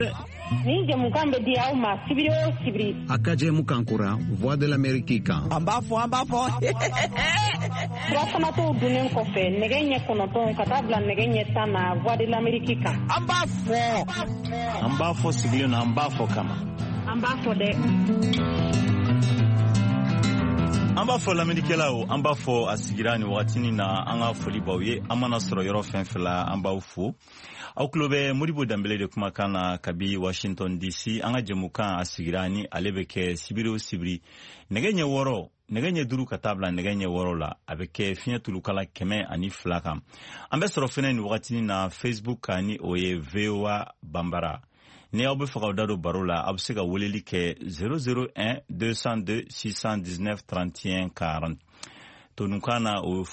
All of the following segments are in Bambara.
Ni jamukan be di aw ma sibiri o sibiri. Akaje mukankura Voix de l'Amérique kan. Ambafo. Surafanato dunnen kɔfɛ nɛgɛ ɲɛ 9 ka taa bila nɛgɛ ɲɛ 10 na Voix de l'Amérique kan. An b'a fɔ sigilen na an b'a fɔ kama. An b'a fɔ dɛ. An b'a fɔ lamɛnnikɛlaw an b'a fɔ a sigira ni wagatinin na an ka foli b'aw ye an mana sɔrɔ yɔrɔ fɛn fɛn la an b'aw fo aw tulo bɛ Modibo Danbele de kumakan na kabi Washington DC an ka jɛmukan a sigira ni ale bɛ kɛ sibiri o sibiri nɛgɛ ɲɛ 6 nɛgɛ ɲɛ 5 ka taa bila nɛgɛ ɲɛ 6 la a bɛ kɛ fiɲɛ tulukala 102 kan an bɛ sɔrɔ fɛnɛ ni wagatinin na Facebook kan ni o ye VOA Bambara. Ni aw bɛ fɛ k'aw da don baro la aw bɛ se ka weleli kɛ 001 202 619 31 40 tonunkan na o ye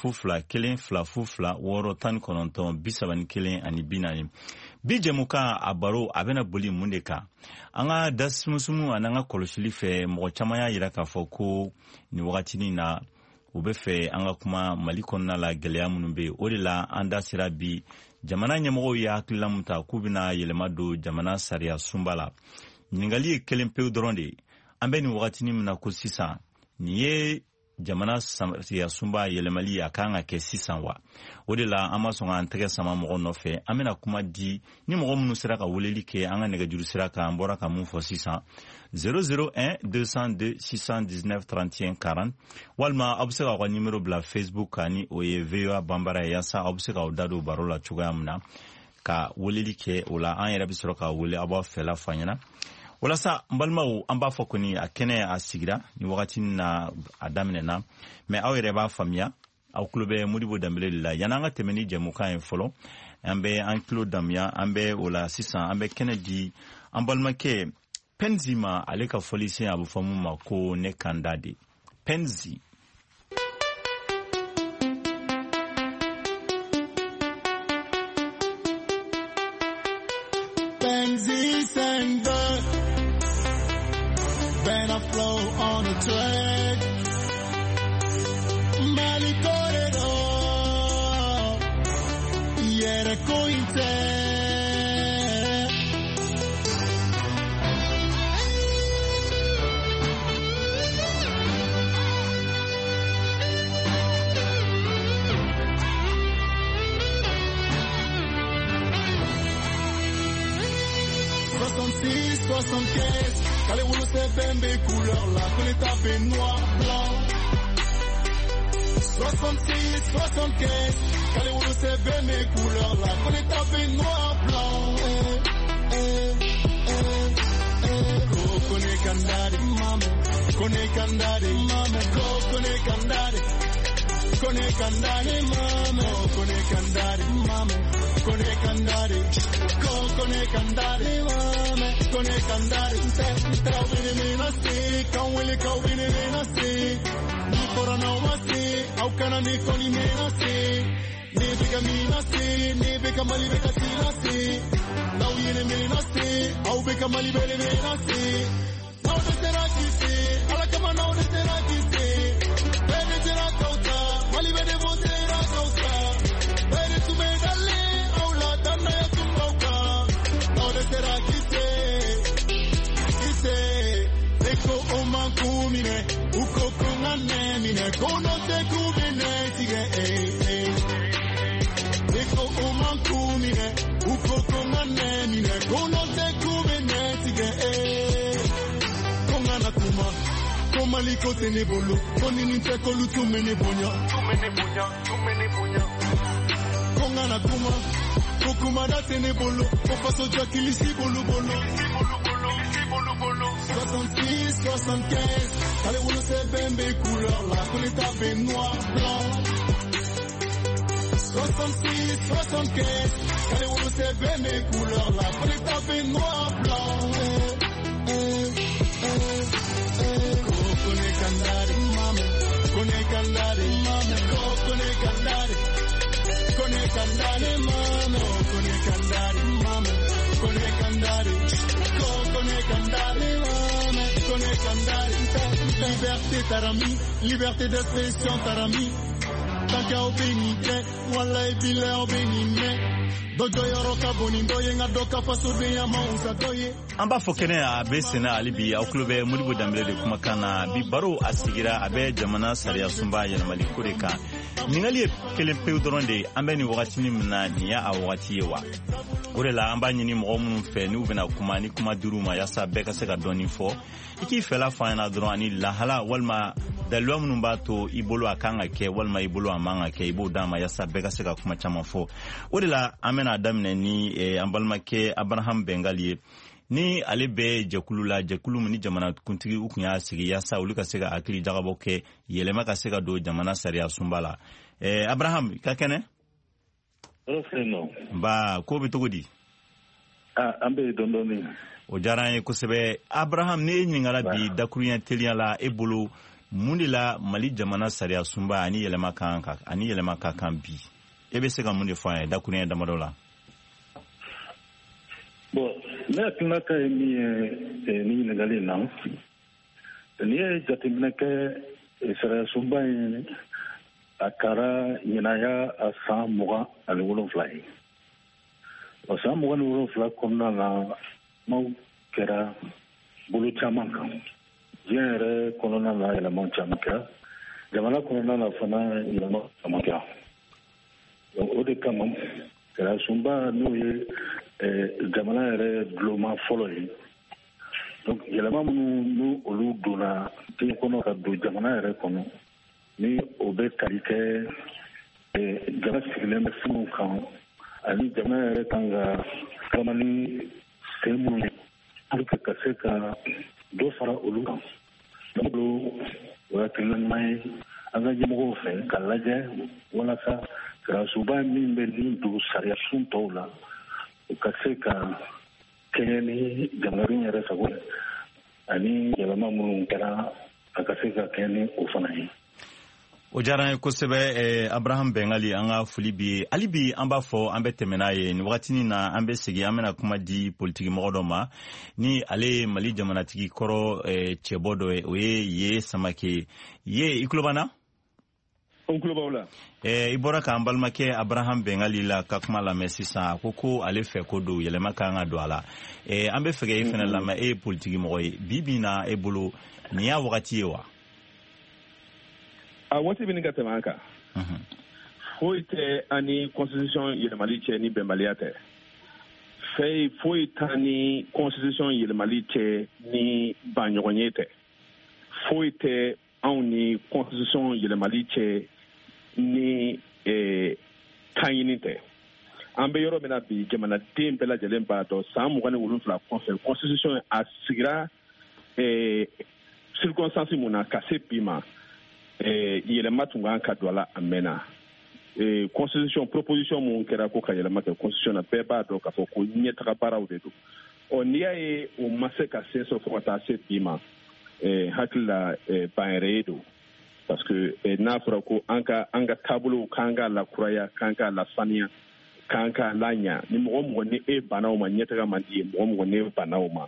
02-2-6-19-40 bi jɛmukan a baro a bɛna boli mun de kan an ka dasumusumu ani an ka kɔlɔsili fɛ mɔgɔ caman y'a jira k'a fɔ ko ni wagatinin na u bɛ fɛ an ka kuma Mali kɔnɔna la gɛlɛya minnu bɛ o de la an da sera bi jamana ɲɛmɔgɔw ye hakilila mun ta k'u bɛna yɛlɛma don jamana sariya sunba la ɲininkali ye kelen pewu dɔrɔn de an bɛ nin wagatinin min na ko sisan nin ye jamana sariya sunba yɛlɛmali a kan ka kɛ sisan wa o de la an ma sɔn k'an tɛgɛ sama mɔgɔ nɔfɛ an bɛna kuma di ni mɔgɔ minnu sera ka weleli kɛ an ka nɛgɛjuru sira kan an bɔra ka mun fɔ sisan 001 202 619 31 40 walima aw bɛ se k'aw ka nimero bila Facebook kan ni o ye VOA Bambara ye yaasa aw bɛ se k'aw da don baro la cogoya min na ka weleli kɛ o la an yɛrɛ bɛ sɔrɔ ka wele aw b'aw fɛla fɔ an ɲɛna walasa n balimaw an b'a fɔ kɔni a kɛnɛ a sigira ni wagati na a daminɛna mais aw yɛrɛ b'a faamuya aw tulo bɛ Modibo Danbele de la yanni an ka tɛmɛ ni jɛmukan ye fɔlɔ an bɛ an tulo damuya an bɛ o la sisan an bɛ kɛnɛ di an balimakɛ Penzi ma ale ka fɔli sen a bɛ fɔ mun ma ko ne kanda de Penzi. Flow on the track, Mali corredor, yere cointe. Allez, vous le savez, mes couleurs là, qu'on est tapé noir, blanc. 66, 75. Allez, vous le savez, mes couleurs là, qu'on est tapé noir, blanc. Kone kandari, mame. Kone kandari, mame. Kone kandari. Kone kandari, mame. Kone kandari, mame. Kone kandari. Kone kandari, mame. Kone kandari. Tawini minasi, kawili kawini minasi. Ni korana wasi, au kana ni koni minasi. Ni bika minasi, ni bika mali bika sinasi. Tawini minasi, au bika mali bele minasi. Now the terakisi, ala kama now the terakisi. Bele terakauta, mali bele bo terakauta. Bele tumedale, au la dana ya tumbauka. Now the terakisi. Eko omankumine, uko kunganemine, kono te kumine tige. Eko omankumine, uko kunganemine, kono te kumine tige. Kongana kuma, komaliko tenebolo, konini te kolu tumene bonya. Kongana kuma, kokumada tenebolo, kopaso jakilisi bolo bolo. 66, 75, allez vous le savez mes couleurs là, qu'on est tapé noir, blanc. 66, 75, allez vous le savez mes couleurs là, qu'on est tapé noir, blanc. Kone kandari, mame. Kone kandari, mame. Kone kandari. Kone kandari, mame. Kone kandari, mame. Kone kandari. Kone kandari, mame. Kone kandari. Liberté tarami, liberté d'expression tarami. Tant qu'à obéir, voilà et puis là obéir. an b'a fɔ kɛnɛ a bɛ sɛnɛ hali bi aw tulo bɛ Modibo Danbele de kumakan na bi baro a sigira a bɛ jamana sariya sunba yɛlɛmali ko de kan ningali ye kelen pewu dɔrɔn de an bɛ nin wagati min na nin y'a wagati ye wa o de la an b'a ɲini mɔgɔ minnu fɛ n'u bɛna kuma ni kuma dir'u ma yaasa bɛɛ ka se ka dɔɔni fɔ i k'i fɛla fɔ an ɲɛna dɔrɔn ani lahala walima daliluwa minnu b'a to i bolo a kan ka kɛ walima i bolo a man ka kɛ i b'o d'an ma yaasa bɛɛ ka se ka kuma caman fɔ o de la an bɛna daminɛ ni an balimakɛ Abraham Bengali ye ni ale bɛ jɛkulu la jɛkulu min ni jamana kuntigi u kun y'a sigi yaasa olu ka se ka hakili jagabɔ kɛ yɛlɛma ka se ka don jamana sariya sunba la Abraham i ka kɛnɛ ba ko bɛ cogo di an bɛ dɔndɔni o diyara an ye kosɛbɛ Abraham ne ɲininkala bi dakuruɲɛ teliya la e bolo mun de la Mali jamana sariya sunba ani yɛlɛma ka kan bi e bɛ se ka mun de fɔ an ye dakuruɲɛ damadɔ la bon ne hakilina ka ye min ye ni ɲininkali in na n'i ye jateminɛ kɛ sariya sunba in a kɛra ɲinaya a san 27 ye o san 27 kɔnɔna na n'aw kɛra bolo caman kan diɲɛ yɛrɛ kɔnɔna na yɛlɛma caman kɛra jamana kɔnɔna na fana yɛlɛma caman kɛra o de kama sariya sunba n'o ye jamana yɛrɛ duloma fɔlɔ ye donc yɛlɛma minnu n'u olu donna diɲɛ kɔnɔ ka don jamana yɛrɛ kɔnɔ ni o bɛ tali kɛ jamana sigilen bɛ fɛnw kan ani jamana yɛrɛ kan ka kama ni sen minnu ye pour ka se ka dɔ fara olu kan donc o hakilina ɲuman ye an ka ɲɛmɔgɔw fɛ ka lajɛ walasa sariya sunba min bɛ nin don sariya sun tɔw la u ka se ka kɛɲɛ ni jamanaden yɛrɛ sago ani yɛlɛma minnu kɛra a ka se ka kɛɲɛ ni o fana ye o diyara an ye kosɛbɛ Abraham Bengali an ka foli bi hali bi an b'a fɔ an bɛ tɛmɛ n'a ye nin wagati na an bɛ segin an bɛna kuma di politiki mɔgɔ dɔ ma ni ale ye Mali jamanatigi kɔrɔ cɛbɔ dɔ ye o ye Ye Samake ye i tulo b'an na on tulo b'aw la i bɔra k'an balimakɛ Abraham Bengali la ka kuma lamɛn sisan a ko ale fɛ ko don yɛlɛma kan ka don a la an bɛ fɛ ka e fana lamɛn e ye politiki mɔgɔ ye bi bi na e bolo nin y'a wagati ye wa a waati bɛ nin ka tɛmɛ an kan foyi tɛ ani constitution yɛlɛmali cɛ ni bɛnbaliya tɛ foyi t'a ni constitution yɛlɛmali cɛ ni banɲɔgɔnye tɛ foyi tɛ anw ni constitution yɛlɛmali cɛ ni kanɲini tɛ an bɛ yɔrɔ min na bi jamanaden bɛɛ lajɛlen b'a dɔn san 27 kɔfɛ constitution a sigira circonstance mun na ka se bi ma yɛlɛma tun kan ka don a la a mɛnna constitution proposition mun kɛra ko ka yɛlɛma kɛ constitution na bɛɛ b'a dɔn k'a fɔ ko ɲɛtaga baaraw de don n'i y'a ye o ma se ka sen sɔrɔ fo ka taa se bi ma hakili la ban yɛrɛ ye don parce que n'a fɔra ko an ka taabolow k'an ka lakuraya k'an ka lasaniya k'an ka laɲa ni mɔgɔ ni e banna o ma ɲɛtaga man di ye mɔgɔ ni e banna o ma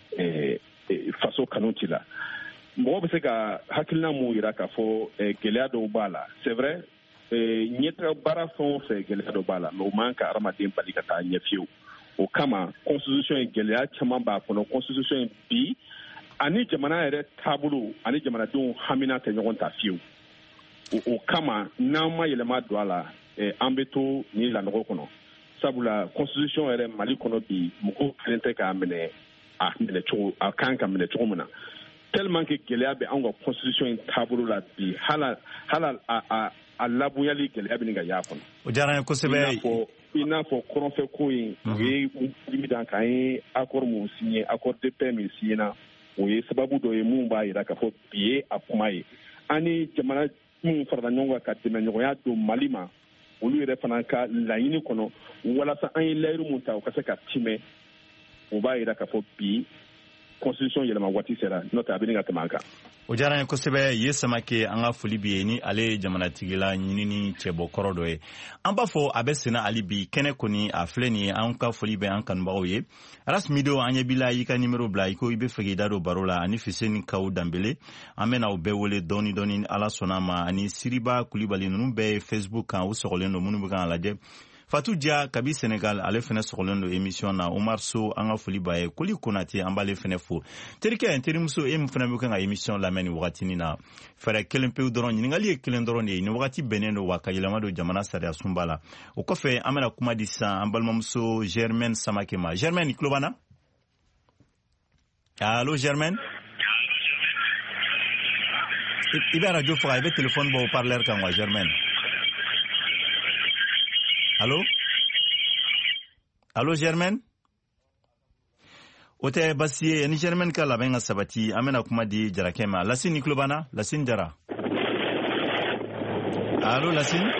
faso kanu t'i la mɔgɔ bɛ se ka hakilina mun yira k'a fɔ gɛlɛya dɔw b'a la c'est vrai ɲɛtaga baara fɛn o fɛn gɛlɛya dɔw b'a la mais o man ka adamaden bali ka taa ɲɛ fiyewu o kama constitution ye gɛlɛya caman b'a kɔnɔ constitution ye bi ani jamana yɛrɛ taabolo ani jamanadenw hamina tɛ ɲɔgɔn ta fiyewu o kama n'an ma yɛlɛma don a la an bɛ to ni lanɔgɔ kɔnɔ sabula constitution yɛrɛ Mali kɔnɔ bi mɔgɔw kelen tɛ k'a minɛ a kan ka minɛ cogo min na tellement que gɛlɛya bɛ anw ka constitution in taabolo la bi hala a labonyali gɛlɛya bɛ nin ka y'a kɔnɔ o diyara n ye kosɛbɛ i n'a fɔ kɔrɔnfɛ ko in o ye limite kan ye accord mun signé accord de paix min signé na o ye sababu dɔ ye mun b'a yira k'a fɔ bi ye a kuma ye ani jamana minnu farala ɲɔgɔn kan ka dɛmɛ ɲɔgɔnya don Mali ma olu yɛrɛ fana ka laɲini kɔnɔ walasa an ye layiru mun ta o ka se ka timɛ o b'a yira k'a fɔ bi constitution yɛlɛma waati sera n'o tɛ a bɛ nin ka tɛmɛ an kan o diyara n ye kosɛbɛ Ye Samake an ka foli bi ye ni ale ye jamanatigila ɲinini cɛbɔkɔrɔ dɔ ye an b'a fɔ a bɛ senna hali bi kɛnɛ kɔni a filɛ nin ye an ka foli bɛ an kanubagaw ye Arasimido an ɲɛ b'i la i ka nimero bila i ko i bɛ fɛ k'i da don baro la ani Fuseni Kawu Danbele an bɛna u bɛɛ wele dɔɔni dɔɔni ni Ala sɔnna ma ani Siriba Kulibali ninnu bɛɛ ye Facebook kan u sɔgɔlen don minnu bɛ kan lajɛ Fatou Dia kabi Senegal ale fene sogolendo émission na Omar So anga foli baye kuli konati ambale fene fo terike interimuso fene buka nga émission la meni wakati na fere kelen pe doron ningali kelen doron ni wakati beneno wakayelama do jamana sare asumbala o kofe amena kuma disa ambalmamso Germaine Samakema Germaine Klobana. Allô Germaine? Il va radio fora avec téléphone pour parler quand moi Germaine. Allô Germaine? Ote basi ni Germaine kala benga sabati amena kuma di jarakema Lasine Klobana Lasine Jara. Allô Lasine?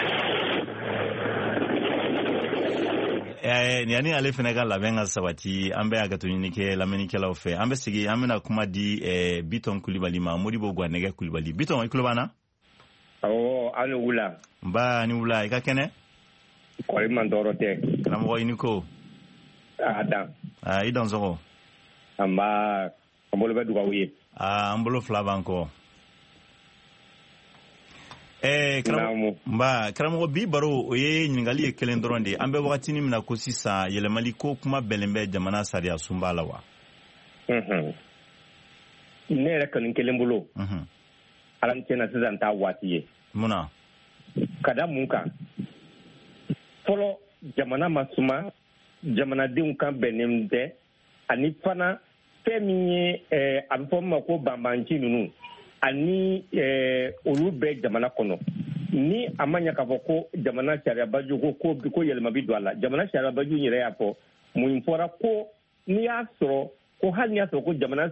Yani ale fenega la benga sabati ambe agatuni ke la menike la ofe ambe sigi amena kuma di Biton Kulibali ma Modibo Gwanege Kulibali Biton Klobana? Anu wula. Ba ni wula ika kene? Kori mandorote. Namgo iniko. Adam. Idon zoro. Amba ambolo beduga wiye. Ambolo flavanko. Karamɔgɔ bi baro o ye ɲininkali ye kelen dɔrɔn de an bɛ wagatini mina ko sisan yɛlɛmali ko kuma bɛlen bɛ jamana sariya sunba la wa? Ne yɛrɛ kanu kelen bolo ala ni tiɲɛna sisan t'a waati ye. Munna? Ka da mun kan fɔlɔ jamana ma suma jamanadenw kan bɛnnen tɛ ani fana fɛn min ye a bɛ fɔ min ma ko banbanci ninnu ani olu bɛ jamana kɔnɔ ni a ma ɲɛ k'a fɔ ko jamana sariyabaju ko yɛlɛma bi don a la jamana sariyabaju yɛrɛ y'a fɔ mun fɔra ko n'i y'a sɔrɔ ko hali n'i y'a sɔrɔ ko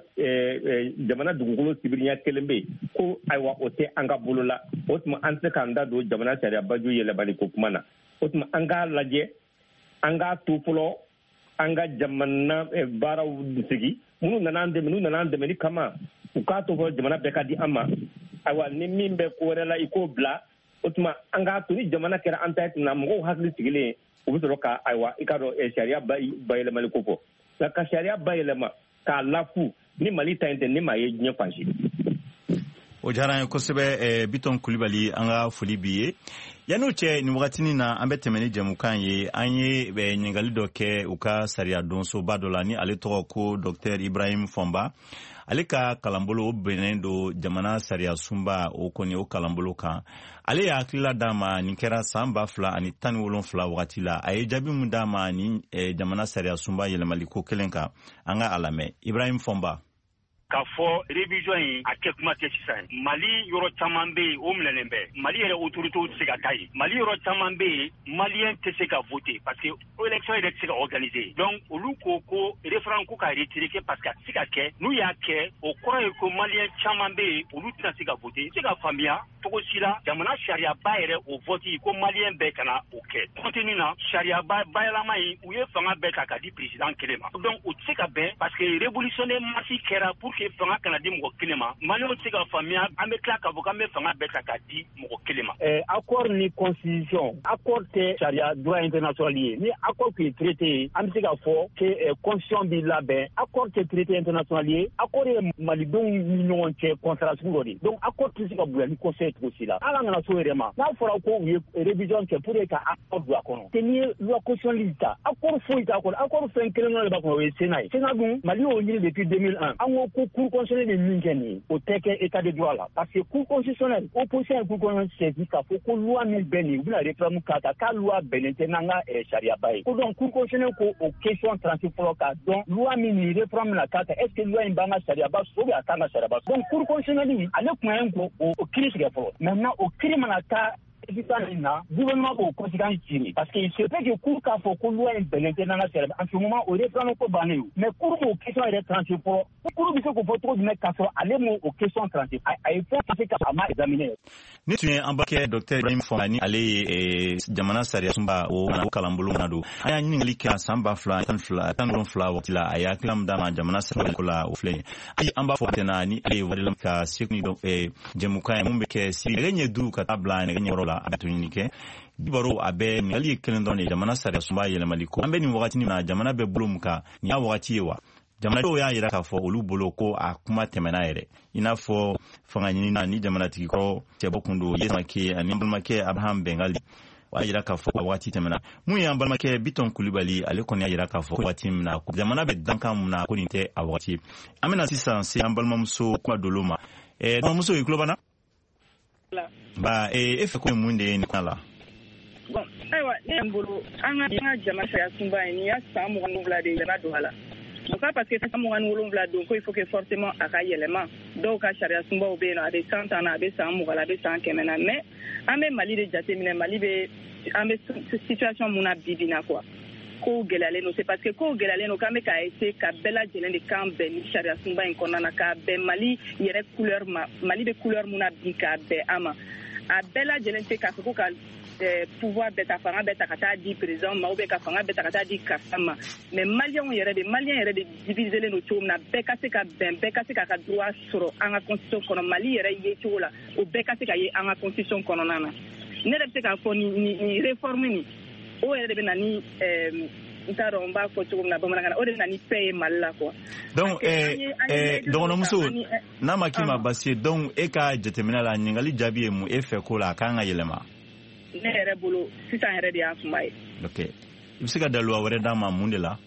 jamana dugukolo sibiriya kelen bɛ yen ko ayiwa o tɛ an ka bolo la o tuma an tɛ k'an da don jamana sariyabaju yɛlɛmali ko kuma na o tuma an k'a lajɛ an k'a to fɔlɔ an ka jamana baaraw sigi minnu nana an dɛmɛ ni kama u k'a to fɔ jamana bɛɛ ka di an ma ayiwa ni min bɛ ko wɛrɛ la i k'o bila o tuma an k'a to ni jamana kɛra an ta ye na mɔgɔw hakili sigilen u bɛ sɔrɔ ka ayiwa i k'a dɔn sariya bayɛlɛmali ko fɔ nka ka sariya bayɛlɛma k'a lafu ni Mali ta in tɛ ni maa ye diɲɛ fan si. O diyara an ye kosɛbɛ Biton Kulibali an ka foli b'i ye yan'o cɛ nin wagatini na an bɛ tɛmɛ ni jɛmukan ye an ye ɲininkali dɔ kɛ u ka sariya donsoba dɔ la ni ale tɔgɔ ko Dr Ibrahim Fɔnba ale ka kalanbolo o bɛnnen don jamana sariya sunba o kɔni o kalanbolo kan ale y'a hakilila d'a ma nin kɛra san 2017 wagati la a ye jaabi min d'a ma ni jamana sariya sunba yɛlɛmali ko kelen kan an ka a lamɛn Ibrahim Fɔnba. K'a fɔ révision in a kɛ kuma tɛ sisan Mali yɔrɔ caman bɛ yen o minɛnen bɛ Mali yɛrɛ autorités tɛ se ka taa yen Mali yɔrɔ caman bɛ yen maliyɛn tɛ se ka voter parce que élection yɛrɛ tɛ se ka organiser donc olu ko référendum ko ka retirer parce que a tɛ se ka kɛ n'u y'a kɛ o kɔrɔ ye ko maliyɛn caman bɛ yen olu tɛna se ka voter se ka faamuya cogo si la jamana sariyaba yɛrɛ o vote ko maliyɛn bɛɛ kana o kɛ contenu na sariyaba bayɛlɛma in u ye fanga bɛɛ ta ka di président kelen ma donc o tɛ se ka bɛn parce que révolutionnaire marche kɛra pour que fanga kana di mɔgɔ kelen ma maliyɛnw tɛ se ka faamuya an bɛ tila k'a fɔ k'an bɛ fanga bɛɛ ta ka di mɔgɔ kelen ma. Accord ni constitution accord tɛ sariya droit international ye ni accord tun ye traité ye an bɛ se k'a fɔ que constitution b'i labɛn accord tɛ traité international ye accord ye malidenw ni ɲɔgɔn cɛ contrat sugu dɔ de donc accord tɛ se ka bonya ni conseil cogo si la ala nana so yɛrɛ ma n'a fɔra ko u ye révision kɛ pour ka accord don a kɔnɔ te n'i ye loi constitutionnelle ta accord foyi t'a kɔnɔ accord fɛn kelen dɔrɔn de b'a kɔnɔ o ye Sénat ye Sénat dun Mali y'o ɲini depuis 2001 an ko cour constitutionnelle ye min kɛ nin ye o tɛ kɛ état de droit la parce que cour constitutionnelle opposition ye cour constitutionnelle saisie k'a fɔ ko loi min bɛ nin u bɛna référendum k'a kan k'a loi bɛnnen tɛ n'an ka sariyaba ye ko donc cour constitutionnelle ko o question tranché fɔlɔ k'a dɔn loi min nin référendum bɛna k'a kan est ce que loi in b'an ka sariyaba ou bien a t'an ka sariyaba donc cour constitutionnelle ale kun ye ko o kiiri tigɛ fɔlɔ maintenant o kiiri mana taa gouvernement b'o conséquence tirer parce que il se peut que cour k'a fɔ ko loi in bɛnnen tɛ n'an ka sariyaba en ce moment o référendum ko bannen ye mais cour m'o question yɛrɛ tranché fɔlɔ cour bɛ se k'o fɔ cogo jumɛn k'a sɔrɔ ale m'o question tranché a ye fɛn tranché k'a ma examiner. Ni tun ye an balimakɛ Dr Ibrahim Fɔnba ni ale ye jamana sariya sunba o kalanbolo na don an y'a ɲininkali kɛ san 2017 waati la a ye hakilila min d'a ma jamana sariya ko la o filɛ yen ayi an b'a fɔ tɛna ni ale ye wari ka seko ni jɛmukan ye mun bɛ kɛ si nɛgɛ ɲɛ 5 ka taa bila nɛgɛ ɲɛ yɔrɔ la a bɛ to ɲini kɛ bibaro a bɛ ɲininkali ye kelen dɔrɔn de jamana sariya sunba yɛlɛmali ko an bɛ nin wagati min na jamana bɛ bolo min kan nin y'a wagati ye wa jamana dɔw y'a yira k'a fɔ olu bolo ko a kuma tɛmɛna yɛrɛ i n'a fɔ fanga ɲini na ni jamanatigi kɔrɔ cɛbɔ kun don Yesama Keye ani balimakɛ Abraham Bengali wa yira k'a fɔ waati tɛmɛna mun y'an balimakɛ Biton Kulibali ale kɔni y'a yira k'a fɔ waati min na jamana bɛ dankan mun na ko nin tɛ a waati an bɛna sisan se an balimamuso kuma dolo ma balimamuso i tulo b'an na ba e fɛ ko mun de ye nin kuma la bon ayiwa ne y'an bolo an ka jama sariya sunba ye nin y'a san 27 de yɛlɛma don a la donc parce que san 27 don ko il faut que forcément a ka yɛlɛma dɔw ka sariya sunbaw bɛ yen nɔ a bɛ 100 ans na a bɛ san 20 la a bɛ san 100 na mais an bɛ Mali de jateminɛ Mali bɛ an bɛ situation mun na bi na quoi ko gɛlɛyalen don c'est parce que ko gɛlɛyalen don k'an bɛ ka essayer ka bɛɛ lajɛlen de kan bɛn ni sariya sunba in kɔnɔna na ka bɛn Mali yɛrɛ couleur ma Mali bɛ couleur mun na bi ka bɛn a ma a bɛɛ lajɛlen tɛ k'a fɔ ko ka pouvoir bɛɛ ta fanga bɛɛ ta ka taa di président ma ou bien ka fanga bɛɛ ta ka taa di karisa ma mais malien yɛrɛ de diviselen don cogo min na bɛɛ ka se ka bɛn bɛɛ ka se k'a ka droit sɔrɔ an ka constitution kɔnɔ Mali yɛrɛ ye cogo la o bɛɛ ka se ka ye an ka constitution kɔnɔna na ne yɛrɛ bɛ se k'a fɔ ni réforme ni o yɛrɛ de bɛ na ni n t'a dɔn n b'a fɔ cogo min na bamanankan na o de bɛ na ni paix ye Mali la quoi donc dɔgɔnɔmuso n'a ma k'i ma basi ye donc e ka jateminɛ la ɲininkali jaabi ye mun e fɛ ko la a kan ka yɛlɛma ne yɛrɛ bolo sisan yɛrɛ de y'a kuma ye ok i bɛ se ka daluwa wɛrɛ d'a ma mun de la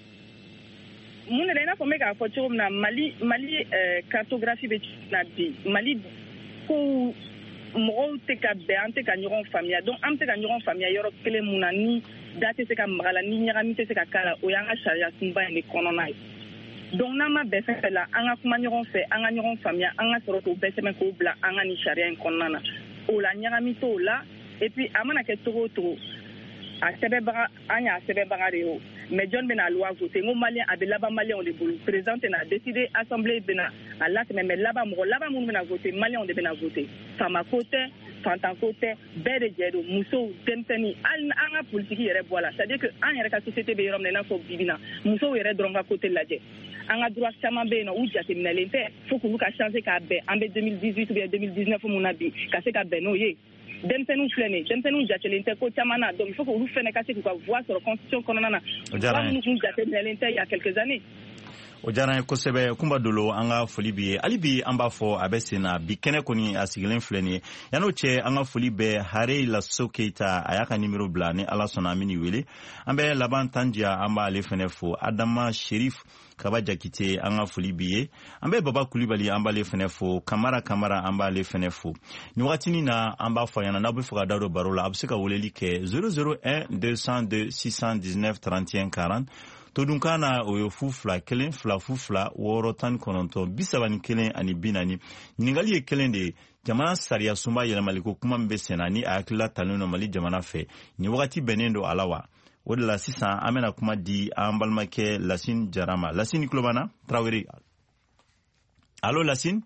mun de la i n'a fɔ n bɛ k'a fɔ cogo min na Mali cartographie bɛ cogo na bi Mali ko mɔgɔw tɛ ka bɛn an tɛ ka ɲɔgɔn faamuya donc an tɛ ka ɲɔgɔn faamuya yɔrɔ kelen mun na ni da tɛ se ka maga la ni ɲagami tɛ se ka k'a la o y'an ka sariya sunba in de kɔnɔna ye donc n'an ma bɛn fɛn fɛn la an ka kuma ɲɔgɔn fɛ an ka ɲɔgɔn faamuya an ka sɔrɔ k'o bɛɛ sɛbɛn k'o bila an ka nin sariya in kɔnɔna na o la ɲagami t'o la et puis a mana kɛ cogo o cogo a sɛbɛnbaga an y'a sɛbɛnbaga de ye o mais jɔn bɛna loi voter n ko malien a bɛ laban malien de bolo président tɛna décider assemblée bɛna a latɛmɛ mais mɔgɔ laban minnu bɛna voter malien de bɛna voter faama ko tɛ fantan ko tɛ bɛɛ de jɛ don musow denmisɛnnin hali an ka politiki yɛrɛ bɔ a la c'est à dire que an yɛrɛ ka société bɛ yɔrɔ min na i n'a fɔ bibi na musow yɛrɛ dɔrɔn ka côté lajɛ an ka droit caman bɛ yen nɔ u jateminɛlen tɛ fo k'olu ka changer k'a bɛn an bɛ 2018 ou bien 2019 mun na bi ka se ka bɛn n'o ye denmisɛnninw filɛ nin ye denmisɛnninw jatelen tɛ ko caman na donc il faut que olu fɛnɛ ka se k'u ka voix sɔrɔ constitution kɔnɔna na voix minnu tun jateminɛlen tɛ il y a quelques années o diyara n ye kosɛbɛ kunba dolo an ka foli bi ye hali bi an b'a fɔ a bɛ sen na bi kɛnɛ kɔni a sigilen filɛ nin ye yan'o cɛ an ka foli bɛ Hare Lasso Keita a y'a ka nimero bila ni ala sɔnna an bɛ nin wele an bɛ laban tan diya an b'ale fɛnɛ fo Adama Sherif Kaba Jakite an ka foli bi ye an bɛ Baba Kulibali an b'ale fɛnɛ fo Kamara an b'ale fɛnɛ fo nin wagatinin na an b'a fɔ ɲɛna n'aw bɛ fɛ ka da don baro la a bɛ se ka weleli kɛ 001 202 619 31 40 todunkan na o ye 2 2 2 6 19 31 ani 40 ɲininkali ye kelen de ye jamana sariya sunba yɛlɛmali ko kuma min bɛ sen na ni a hakilila talen don Mali jamana fɛ nin wagati bɛnnen don a la wa o de la sisan an bɛna kuma di an balimakɛ Lasine Jarama Lasine tulo b'an na Traoré allo Lasine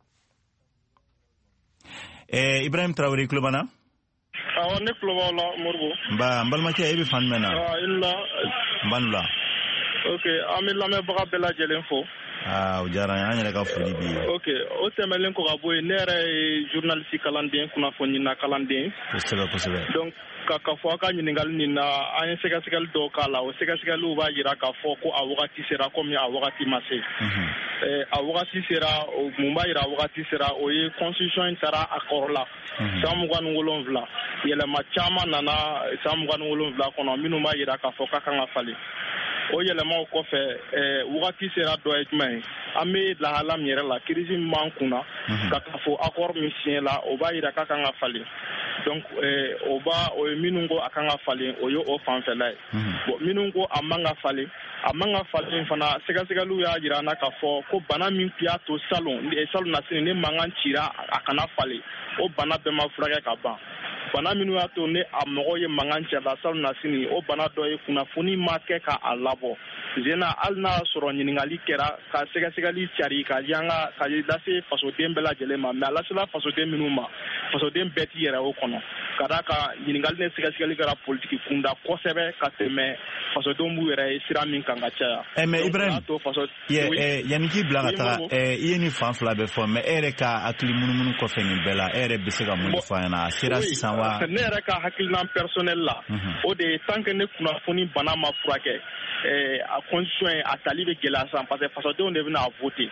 Ibrahim Traoré tulo b'an na awɔ ne tulo b'aw la Moribo n balimakɛ e bɛ fan jumɛn na n b'a la ok an bɛ lamɛnbaga bɛɛ lajɛlen fo o diyara n ye an yɛrɛ ka foli bi ye ok o tɛmɛlen kɔ ka bɔ yen ne yɛrɛ ye journaliste kalanden kunnafonina kalanden kosɛbɛ donc ka fɔ a ka ɲininkali nin na an ye sɛgɛsɛgɛli dɔw k'a la o sɛgɛsɛgɛliw b'a jira k'a fɔ ko a wagati sera komi a wagati ma se a wagati sera mun b'a jira a wagati sera o ye constitution in taara a kɔrɔ la san 27 yɛlɛma caman nana san 27 kɔnɔ minnu b'a jira k'a fɔ k'a kan ka falen o yɛlɛmaw kɔfɛ wagati sera dɔ ye jumɛn ye an bɛ lahala min yɛrɛ la crise min b'an kunna ka fɔ accord min signé la o b'a jira k'a kan ka falen donc o ye minnu ko a kan ka falen o ye o fanfɛla ye bon minnu ko a man ka falen fana sɛgɛsɛgɛliw y'a jira an na k'a fɔ ko bana min y'a to salon nasini ne mankan cira a kana falen o bana bɛɛ ma furakɛ ka ban bana minnu y'a to ne a mɔgɔ ye mankan cɛla salon nasini o bana dɔ ye kunnafoni ma kɛ k'a labɔ zena hali n'a sɔrɔ ɲininkali kɛra ka sɛgɛsɛgɛli cari ka lase fasoden bɛɛ lajɛlen ma mais a lasela fasoden minnu ma fasoden bɛɛ t'i yɛrɛ o kɔnɔ ka d'a kan ɲininkali ni sɛgɛsɛgɛli kɛra politiki kunda kosɛbɛ ka tɛmɛ fasodenw b'u yɛrɛ ye sira min kan ka caya mais Ibrahim yanni k'i bila ka taga i ye nin fan fila bɛɛ fɔ mais e yɛrɛ ka hakili munumunu kɔfɛ nin bɛɛ la e yɛrɛ bɛ se ka mun de fɔ an ɲɛna a sera sisan wa ne yɛrɛ ka hakilina personnel la o de ye tant que ne kunnafoni bana ma furakɛ a constitution a tali bɛ gɛlɛya san parce que fasodenw de bɛna voter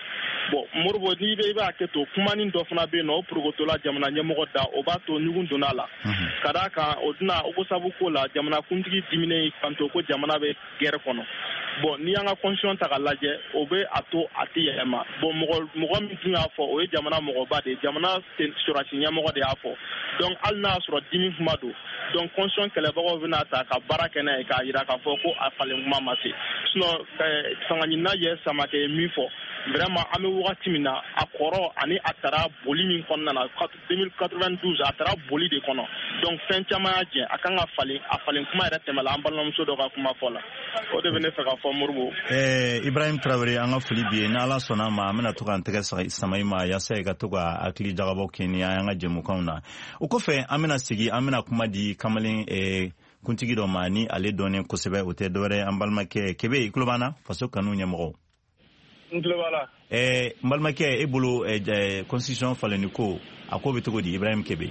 bon Moribo ni be ba keto kuma ni do fana be no progotola jamana nyemoko da o ba to nyugun donala kadaka odina ogosabu ko la jamana kuntigi dimine kanto ko jamana be guerre kono bon ni anga conscience ta laje o be ato atiyema bon mo mi tinga fo o jamana mo ba de jamana surati nyemoko de afo donc alna sura dimi fumado donc conscience kele bago vina ta ka baraka na ka ira ka fo ko afale mama se sinon sangani na ye samake mi fo vraiment ame wakati mina akoro ani atara boli min konna na 2092 atara boli de kono donc fin chama aje akanga afale kuma era temala ambalno mso do ka kuma fola o de bene faka fo murbo Ibrahim Traoré anga folibi na ala sona ma amena to kan tege samaima ya se ga to ga akli jagabo Kenya anga jemu kauna ukofe amena sigi amena kuma di kamalen kuntigi do mani ale donne ko sebe o te dore ambalma kebe iklubana faso kanu nyamoro Ntlebala mbalmake ebolo constitution faleni ko akobe to di Ibrahim Kebe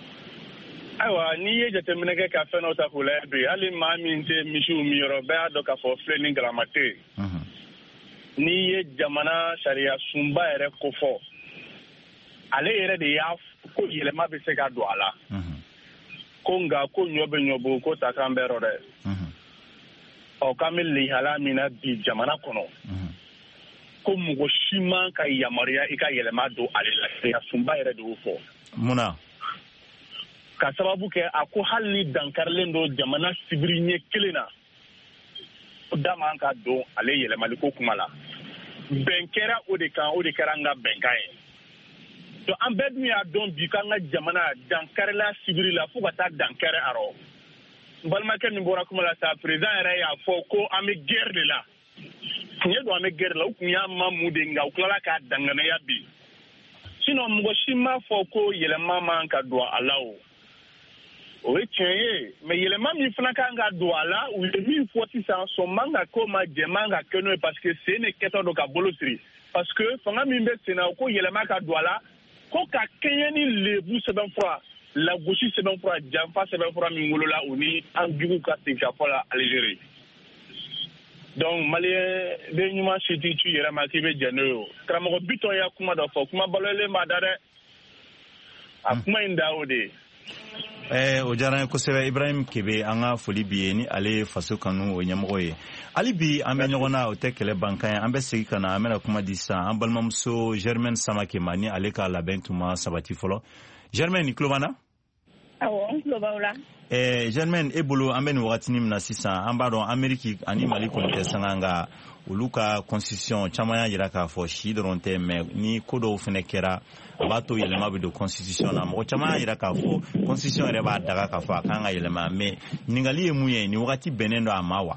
awa ni ye jatemine ke ka feno ta kula be ali mami nte mishu miyoro be ado ka fo fleni gramate ni ye jamana sharia sumba ere ko fo ale ere de ya ko yele ma be se ga do ala ko nga ko nyobo ko takambero de o kamil li hala mina bi jamana kono ko mugo shima ka yamaria ika yelema do ale la sumba ere do fo muna ka sababu ke ako halni dankarlen do jamana sibrinye kelena dama ka do ale yelema ko kumala benkera o de karanga benkai to ambedu ya don bi kanga jamana dankarla sibrila fu ka ta dankare aro balma ken mbora kumala sa president ere ya fo ko ame guerre de la nye do ame guerre la ukunya mamude nga uklara ka dangana ya bi sino mgo shima fo ko yelema man ka do alawo o etye me yelema mi fana ka nga do ala u mi fo ti sa so manga ko ma jemanga keno parce que c'est ne keto do ka bolosiri parce que fanga mi mbe sena ko yelema ka do ala ko ka kenyeni lebu seben fois la gauche seben fois jamfa seben fois mi ngolola uni angugu ka tinka fola Algérie. Donc malien de nyuma city tu yera ma kibe jeno kramo bito ya kuma da fo kuma balele madare akuma indaode o jaran ko sebe Ibrahim Kebe anga foli bieni ale faso kanu o nyamoye ali bi ambe nyogona o tekele bankan ambe sigi kana amena kuma disa ambalmamso Germaine Samake mani ale ka labentuma sabati folo Germaine Iklobana awo Iklobawla Germaine ebolo ambe ni wakati nimna sisa ambado Ameriki ani Mali ko tesanga uluka constitution chamaya yira ka fo shidronte me ni kodo fenekera bato yelema be do constitution na mo chamaya yira ka fo constitution re ba daga ka fo kanga yelema me ningali emuye ni wakati benendo amawa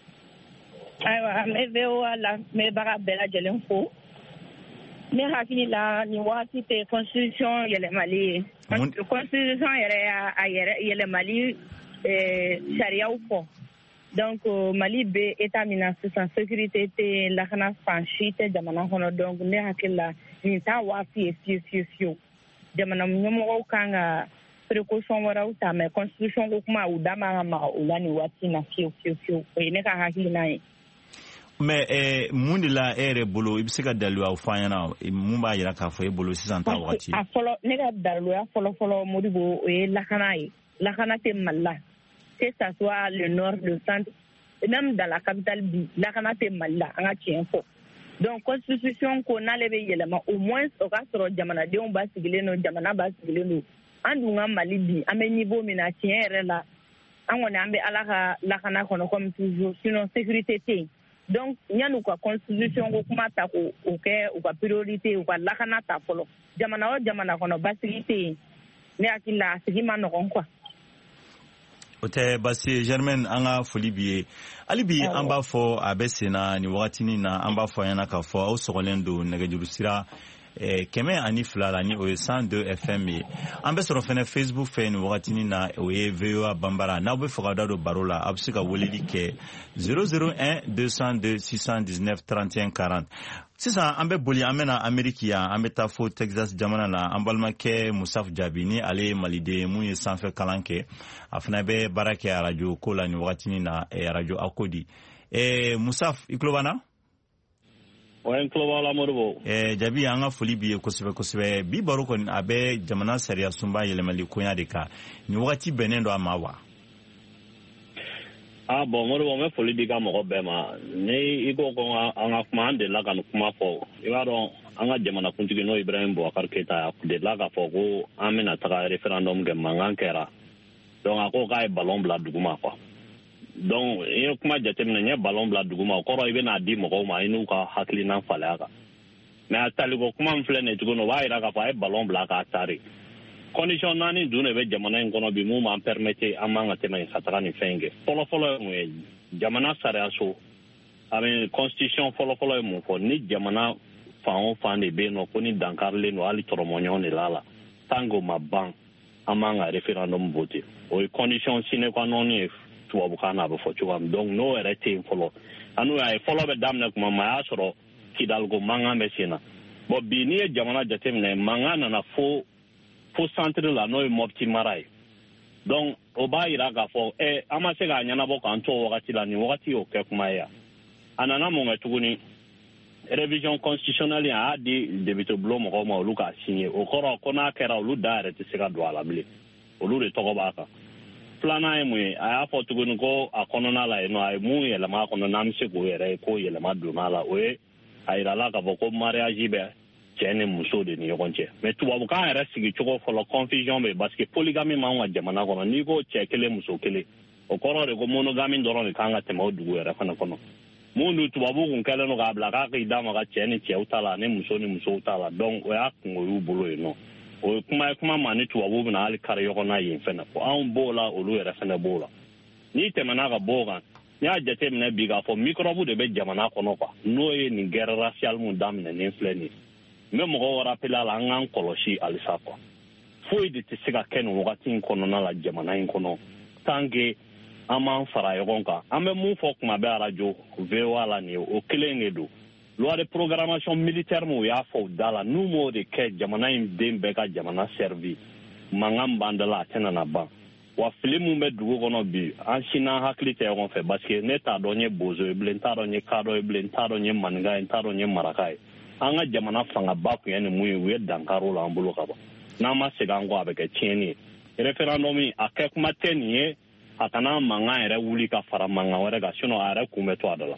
aiwa me vewa la me baga bela jelenfo me hakini la ni wakati te constitution yelema li constitution yelema li sharia ufo. Donc Mali be état menace sans sécurité te la kana franchite jamana hono donc ne hakilla ni ta wafi fio jamana nyomo kanga précaution wara uta me constitution ko kuma udama ma ulani wati na fio ne ka hakilla mais mundi la ere bolo ibisika dalu au fanyana mumba yira ka fo bolo sisanta wati a folo ne ka dalu ya folo modibo la kana te malla que ça soit le nord, le centre, et même dans la capitale, la Canate Mala, en a tien fort. Donc, constitution qu'on a levé au moins, au cas où Jamana de on va sigler nos Jamana va sigler nos. En nous, Malibi, à mes niveaux, ménatien, là, on a à la Cana comme toujours, sinon sécurité. Donc, il y a nous quoi, constitution, ou mata, ou priorité, ou la Canata, follow. Jamana, on va sigler, mais à qui la sigima non quoi. Ote basi Germaine anga folibiye alibi amba fo abesena ni wakati na amba fo yana ka fo o sogolendo negejurusira keme ani flala ni o 102 FM ambe soro fene Facebook fe ni wakati na o VOA bambara na be fogada do barola absika woleli ke 001 202 619 31 40 sisa ambe boli amena Amerikia ambe tafo Texas jamana la ambalma ke Musaf Jabini ale malide muye sanfe kalanke afuna be barake radio kola ni wakati na radio akodi Musaf Iklobana wayan kloba la morbo jabi anga foli bi kosebe bi baro ko abe jamana sariya sumba yelemali kunya de ka ni wakati benendo amawa bon morbo me foli diga mo be ma ne iko ko anga kuma de la kan kuma fo ibaro anga jamana kuntigi no Ibrahim Boubacar Keita de la ka fo ko amena ta referendum ge mangankera donc ako ka ballon bla duguma quoi donc e kuma jatemna nya ballon bla duguma ko ibe na di mo ko ma inu ka hakli nan falaka mais atali ko kuma mflene tugo no waira ka fa ballon bla ka tari condition nani dune be jamana ngono bi mu ma permettre amanga tema satara ni fenge folo mu jamana sare so ame constitution folo mu fo ni jamana fa ne be no ko ni dankarle no ali toromonyo ne lala tango maban amanga referendum vote o condition sine qua non ni tuwabu kana ba fo chuam donc no erete folo anu ay folo be damna kuma ma asoro kidalgo manga mesina bo bi ni jamana jatemne manga na fo centre la no mopti marai donc o ba ira ga fo amase ga nyana bo kan to wakati la ni wakati o ke kuma ya anana mo ngatuguni révision constitutionnelle a di debito blo mo ko mo luka signé o koro kona kera lu dare te sega do ala bli o lu re to ba ka plana emu a fo tuguni ko akonona la no ay mu yele ma kono nam se go yere ko yele ma do mala o ay la ka ko mariage be chene muso de ni yonche mais tu wabu ka era sigi choko folo confusion be parce que polygamie ma wa jamana kono ni ko chekele muso kele o koro re ko monogamy ndoro ni kanga te ma dugu era fana kono mundu tu wabu kun kele no ga bla ka idama ka chene che utala ne muso ni muso utala donc o ya ko yu bulo eno o kuma mani tu wabu na ali kare yoko na yin fana ko an bola o lu era fana bola ni te mana ga boga ya jete mena biga fo microbe de be jamana kono kwa no e ni guerre raciale mu damne ne fleni même ko rappela la ngan koloshi alisa ko foi de tsika ken wakati kono na la jamana in kono tange ama fara yogonka ame mu fo kuma be radio wala ni o kelenge do loi de programmation militaire mu ya fo dala numo de ke jamana in dembe ka jamana servi mangam bandala tena na ba wa filimu be dugo kono bi anshina haklite yogon fe parce que neta donye bozo e blenta donye kado e blenta donye manga en donye marakai anga jamana fanga baku yani muyi we dankaro la ambulo kaba na ma segango abeke tieni referendum akekuma tenie akana manga era wuli ka fara manga wera ga sino ara kumeto adala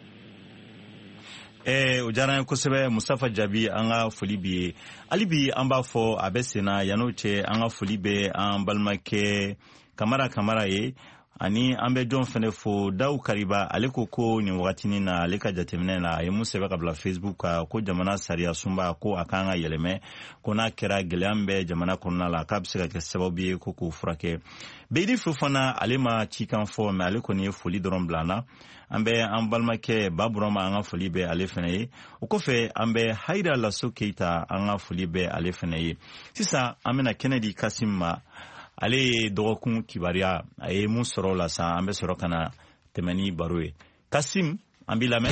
ujana kusebe Mustafa Jabi anga fulibi alibi amba fo abesena yanoche anga fulibe ambalmake kamara ye ani ambe John fene fo daw kariba aleko ko ni wakati na aleka jatemne na yemu sebe kabla Facebook ko jamana sariya sumba ko akanga yeleme kona kera gelambe jamana konna la kabsika ke sababu ko ko frake beidi fofana alema chikan fo me aleko ni foli doron blana ambe ambalmake baburama anga foli be alefene ukofe ambe haida la sokeita anga foli be alefene sisa amena Kennedy Kasimma ale dogokun kibaria ay mun soro la sa ambe soro kana temani barwe Kasim ambilame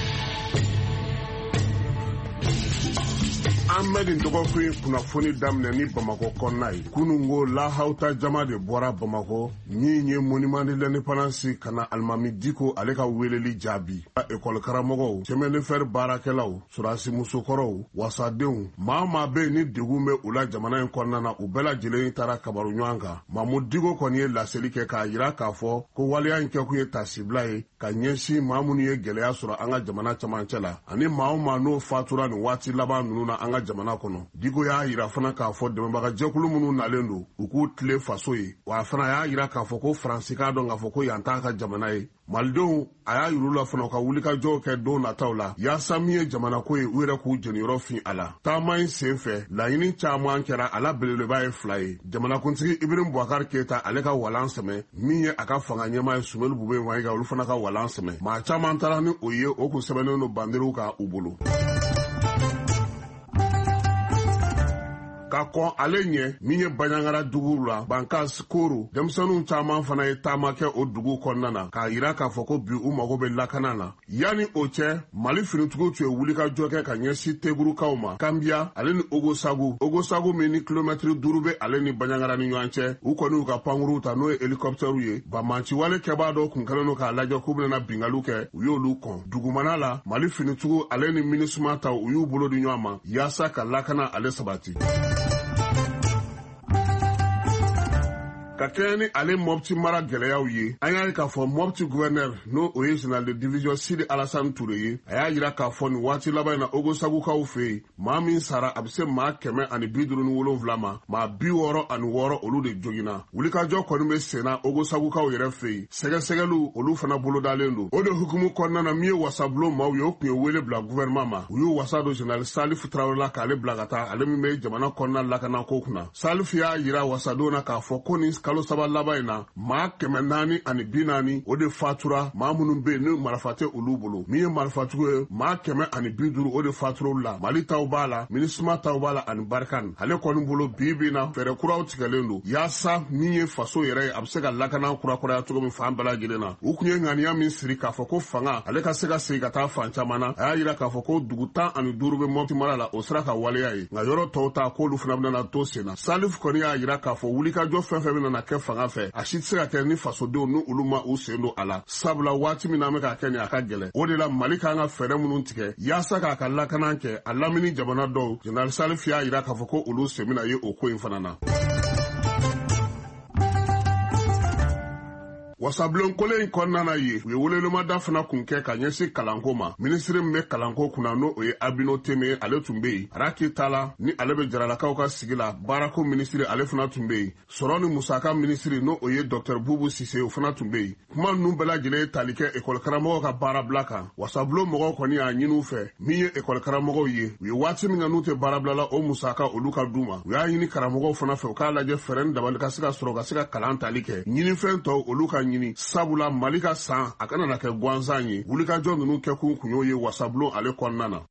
Ahmed Ndogokun kunnafoni daminɛ ni Bamako kɔnɔna ye kunungo lahauta jama de bɔra Bamako min ye monument de l'indépendance kana Alimami Diko ale ka weleli jaabi école karamɔgɔw chemin de fer baarakɛlaw surasi musokɔrɔw wasadenw maa bɛ ni degun bɛ u la jamana in kɔnɔna na u bɛɛ lajɛlen taara kabaru ɲɔgɔn kan Mamu Diko kɔni ye laseli kɛ k'a yira k'a fɔ ko waleya in kɛkun ye tasibila ye ka ɲɛsin maa minnu ye gɛlɛya sɔrɔ an ka jamana camancɛ la ani maa n'o fatura nin waati laban ninnu na an ka jamana kɔnɔ Diko y'a yira fana k'a fɔ dɛmɛbaga jɛkulu minnu nalen don u k'u tile faso ye wa fana y'a yira k'a fɔ ko Faransi k'a dɔn k'a fɔ ko yan t'a ka jamana ye malidenw a y'a yiru la fana ka wulikajɔw kɛ don nataw la yaasa min ye jamana ko ye u yɛrɛ k'u jeniyɔrɔ fin a la taama in sen fɛ laɲini caman kɛra a la belebeleba ye 2 ye jamanakuntigi Ibrahim Boubacar Keita ale ka walan sɛmɛ min ye a ka fanga ɲɛmaa ye Sumelu Bube Mayiga olu fana ka walan sɛmɛ maa caman taara ni o ye o kun sɛbɛnnen don banderiw kan u bolo ka kɔn ale ɲɛ min ye Baɲangara dugu la Bankas Koro denmisɛnninw caman fana ye taama kɛ o dugu kɔnɔna na k'a yira k'a fɔ ko bi u mago bɛ lakana na. Yani o cɛ Mali finitigiw tun ye wulikajɔ kɛ ka ɲɛsin Teburukaw ma. Kambia ale ni Ogosagu min ni kilomɛtiri 5 bɛ ale ni Baɲangara ni ɲɔgɔn cɛ u kɔni y'u ka pankuruw ta n'o ye helicoptère ye. Bamanciwale kɛbaa dɔw kun kɛlen don k'a lajɛ k'u bɛna bingalu kɛ u y'olu kɔn. Dugumana la Mali finitigiw ale ni MINUSMA taw u y'u bolo di ɲɔgɔn ma yaasa ka lakana ale sabati. Ka kɛɲɛ ni ale Mopti mara gɛlɛyaw ye an y'a ye k'a fɔ Mopti gouverneur n'o o ye général de division Sidi Alassane Touré ye a y'a yira k'a fɔ nin waati laban in na Ogosagukaw fɛ yen maa min sara a bɛ se maa 157 ma maa 66 olu de joginna. Wulikajɔ kɔni bɛ senna Ogosagukaw yɛrɛ fɛ yen sɛgɛsɛgɛliw olu fana bolodalen don. O de hukumu kɔnɔna na min ye wasabulon maaw ye o tun ye wele bila gouvernement ma u y'u wasa don général Salif Traoré la k'ale bila ka taa ale min bɛ jamana kɔnɔna lakana ko kunna. Salif y'a yira wasadon na k'a fɔ ko ni kalo saba laban in na maa 440 o de fatura maa minnu bɛ yen n'o marifa tɛ olu bolo min ye marifatigiw ye maa 150 o de fatura olu la Mali taw b'a la MINUSMA taw b'a la ani Barkan ale kɔni bolo bi na fɛɛrɛ kuraw tigɛlen don yaasa min ye faso yɛrɛ ye a bɛ se ka lakana kurakuraya cogo min fan bɛɛ lajɛlen na u kun ye ŋaniya min siri k'a fɔ ko fanga ale ka se ka segin ka taa fan caman na a y'a yira k'a fɔ ko dugu 15 bɛ Mopti mara la o sera ka waleya ye nka yɔrɔ tɔw ta k'olu fana bɛna to sen na. Salif kɔni y'a yira k'a fɔ wulikajɔ fɛn fɛn bɛna kɛ fanga fɛ a si tɛ se ka kɛ ni fasodenw ni olu ma u sen don a la sabula waati min na an bɛ k'a kɛ nin a ka gɛlɛn o de la Mali kan ka fɛɛrɛ minnu tigɛ yaasa k'a ka lakana kɛ a lamini jamana dɔw Général Salif y'a yira k'a fɔ ko olu sen bɛna ye o ko in fana na. Wasabulon kole in kɔnɔna na ye u ye welelomada fana kun kɛ ka ɲɛsin kalanko ma minisiri min bɛ kalanko kunna n'o o ye Abino Teme ale tun bɛ yen Araki Tala ni ale bɛ jaralakaw ka sigi la baarako minisiri ale fana tun bɛ yen sɔrɔ ni musaka minisiri n'o o ye Dr Bubu Sise o fana tun bɛ yen kuma ninnu bɛɛ lajɛlen ye tali kɛ ekɔli karamɔgɔw ka baara bila kan wasabulon mɔgɔw kɔni y'a ɲini u fɛ min ye ekɔli karamɔgɔw ye u ye waati min na n'u tɛ baara bila la o musaka olu ka d'u ma u y'a ɲini karamɔgɔw fana fɛ u k'a lajɛ fɛɛrɛ ni dabali ka se ka sɔrɔ ka se ka kalan tali kɛ ɲinifɛn tɔw olu ka ɲini sabula Mali ka san a kana na kɛ gansan ye wulikajɔ ninnu kɛkun kun y'o ye wasabulon ale kɔnɔna na.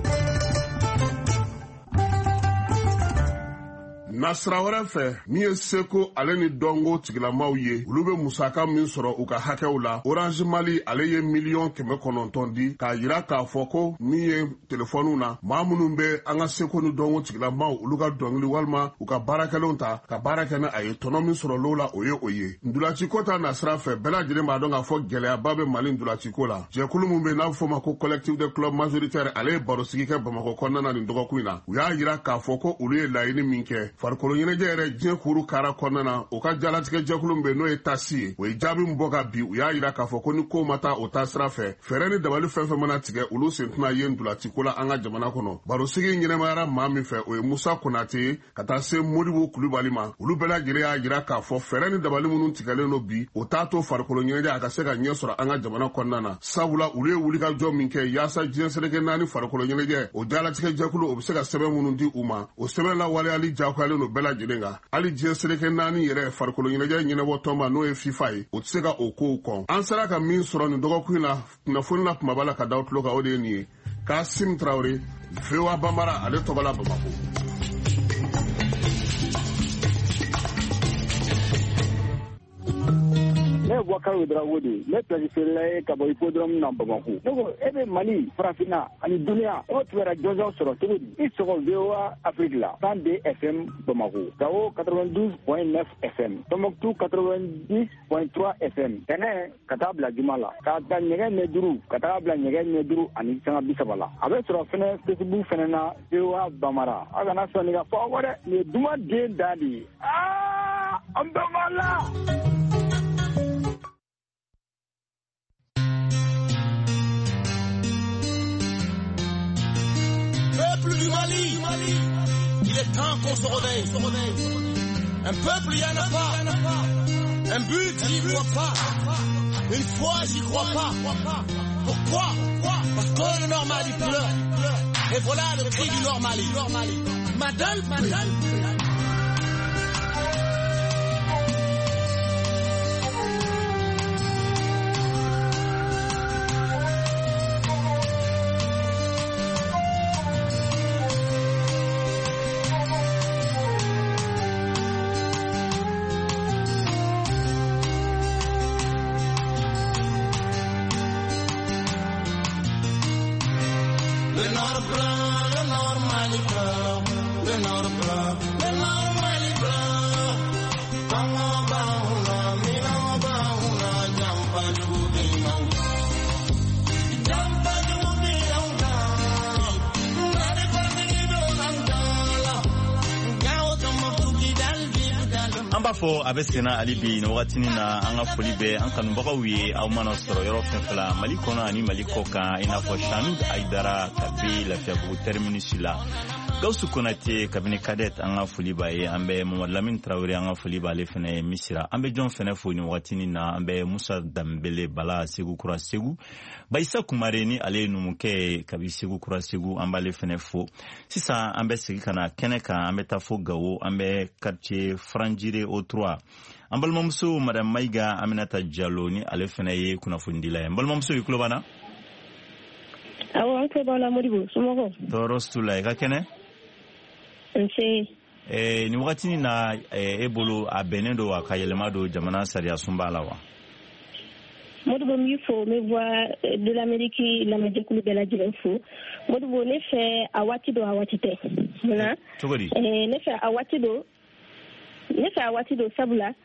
Nasira wɛrɛ fɛ min ye Seko ale ni Dɔngo tigilamaw ye olu bɛ musaka min sɔrɔ u ka hakɛw la Orange Mali ale ye $900,000 di k'a yira k'a fɔ ko min ye telefɔniw na maa minnu bɛ an ka Seko ni Dɔngo tigilamaw olu ka dɔnkili walima u ka baarakɛlenw ta ka baara kɛ ni a ye tɔnɔ min sɔrɔ l'o la o ye o ye. Ndolaciko ta nasira fɛ bɛɛ lajɛlen b'a dɔn k'a fɔ gɛlɛyaba bɛ Mali ndolaciko la jɛkulu min bɛ n'a bɛ fɔ ma ko collectif de club majoritaire ale ye barosigi kɛ Bamakɔ kɔnɔna na nin dɔgɔkun in na u y'a yira k'a fɔ ko olu ye laɲini min kɛ farikolo ɲɛnajɛ yɛrɛ diɲɛ kuru kara kɔnɔna na o ka jalatigɛ jɛkulu min bɛ n'o ye tasi ye o ye jaabi min bɔ ka bi u y'a yira k'a fɔ ko ni ko ma taa o taa sira fɛ fɛɛrɛ ni dabali fɛn fɛn mana tigɛ olu sen tɛna ye ndolatiko la an ka jamana kɔnɔ barosigi ɲɛnɛmayara maa min fɛ o ye Musa Konate ye ka taa se Modibo Kulibali ma olu bɛɛ lajɛlen y'a yira k'a fɔ fɛɛrɛ ni dabali minnu tigɛlen don bi o t'a to farikolo ɲɛnajɛ a ka se ka ɲɛ sɔrɔ an ka jamana kɔnɔna na sabula olu ye wulikajɔ min kɛ yaasa diɲɛ seleke 4 farikolo ɲɛnajɛ o jalatigɛ jɛkulu o bɛ se ka sɛbɛn minnu di u ma o sɛbɛn lawaleyali jagoyalen don bɛɛ lajɛlen kan hali diɲɛ seleke 4 yɛrɛ farikolo ɲɛnajɛ ɲɛnabɔtɔnba n'o ye FIFA ye o tɛ se ka o kow kɔn an sera ka min sɔrɔ nin dɔgɔkun na kunnafoni na kumaba la ka da o tulo kan o de ye nin ye Kasim Traoré VOA Bambara ale tɔgɔ la Bamako. Ne Boubacar Dramé de ne préfère ka bɔ hippodrome na Bamako. Ne ko e bɛ Mali farafinna ani duniya o tun bɛ jɔnjɔn sɔrɔ cogo di i sɔgɔ VOA Afrique la 102 FM Bamako Gao 92.9 FM Tombouctou 90.3 FM tɛnɛ ka taa bila juma la ka taa ɲɛgɛn ɲɛ 5 ka taa bila ɲɛgɛn ɲɛ 5 ani sanga 30 la a bɛ sɔrɔ fɛnɛ Facebook fɛnɛ na VOA Bambara a kana sɔn nin ka fɔ aw dɛ nin ye dumaden da de ye an bɛ Mala. Peuple du Mali, il est temps qu'on se réveille. Un peuple, il n'y en a pas. Un but, j'y crois pas. Une foi, j'y crois pas. Pourquoi? Parce que le Nord-Mali pleure. Et voilà le cri du Nord-Mali. Madame. fo abesena alibi no watini na anga folibe an kanubagaw ye aw mana sɔrɔ yɔrɔ fɛn fila Mali kɔnɔ ani Mali kɔ kan ina fɔ Chanud Aidara kabi lafiyabugu terminus la Gawusu Konate kabini cadet an ka foli b'a ye an bɛ Mamadu Lamini Traoré an ka foli b'ale fɛnɛ ye Misira an bɛ jɔn fɛnɛ fo ni watini na an bɛ Musa Dambele Bala Segu Kura Segu Baisa Kumare ni ale numukɛ kabi Segu Kura Segu an b'ale fɛnɛ fo sisan an bɛ segi kana kɛnɛ kan an bɛ taa fo Gawo an bɛ quartier Franjire au 3 an balimamuso Madame Maïga Aminata Diallo ni ale fɛnɛ ye kunnafonidila ye an balimamuso i tulo b'an na awɔ an tulo b'a la Modibo somɔgɔw tɔɔrɔ si t'u la i ka kɛnɛ nse ni wagati na e bolo a bɛnnen don a ka yɛlɛma don jamana sariya sunba la wa Modibo mi fo me voix de l'Amérique lamɛnjɛkulu bɛɛ lajɛlen fo Modibo ne fɛ a waati don a waati tɛ munna cogo di ne fɛ a waati don sabula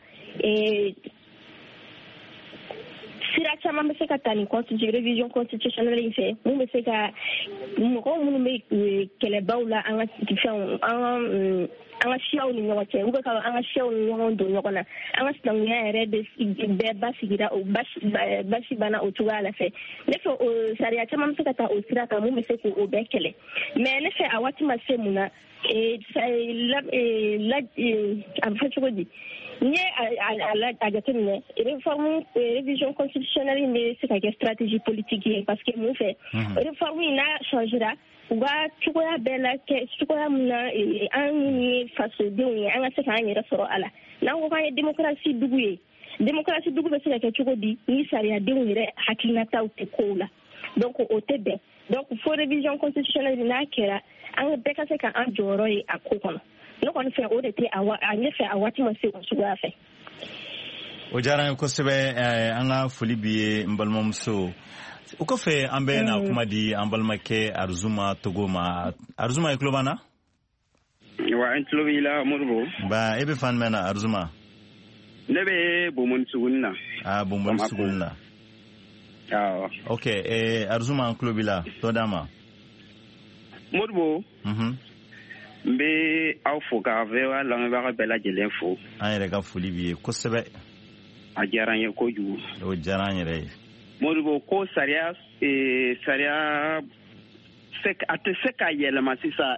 sira caman bɛ se ka ta ni révision constitutionnelle in fɛ mun bɛ se ka mɔgɔw minnu bɛ kɛlɛbaw la an ka fɛnw an ka siyaw ni ɲɔgɔn cɛ u bɛ ka an ka siyaw ni ɲɔgɔn don ɲɔgɔn na an ka sinankunya yɛrɛ bɛɛ basigira o basi banna o cogoya la fɛ ne fɛ sariya caman bɛ se ka ta o sira kan mun bɛ se k'o bɛɛ kɛlɛ mais ne fɛ a waati ma se mun na a bɛ fɔ cogo di n ye a jateminɛ révision constitutionnelle in bɛ se ka kɛ stratégie politique ye parce que mun fɛ réforme in n'a changera u ka cogoya bɛɛ la kɛ cogoya min na an ye fasodenw ye an ka se k'an yɛrɛ sɔrɔ a la n'an ko k'an ye démocratie dugu ye démocratie dugu bɛ se ka kɛ cogo di ni sariyadenw yɛrɛ hakilinataw tɛ kow la donc o tɛ bɛn donc fo révision constitutionnelle n'a kɛra an bɛɛ ka se ka an jɔyɔrɔ ye a ko kɔnɔ ne kɔni fɛ o de tɛ ne fɛ a waati ma se o suguya fɛ o diyara n ye kosɛbɛ an ka foli b'i ye n balimamuso o kɔfɛ an bɛ na kuma di an balimakɛ Arzuma Togo ma Arzuma i tulo b'an na wa an tulo b'i la Modibo ba e bɛ fan jumɛn na Arzuma ne bɛ Bomoni Suguni na Bomoni Suguni na awɔ ok Arzuma an tulo b'i la tɔ d'an ma Modibo n bɛ aw fo ka VOA lamɛnbaga bɛɛ lajɛlen fo an yɛrɛ ka foli b'i ye kosɛbɛ a diyara n ye kojugu o diyara an yɛrɛ ye Modibo ko sariya a tɛ se ka yɛlɛma sisan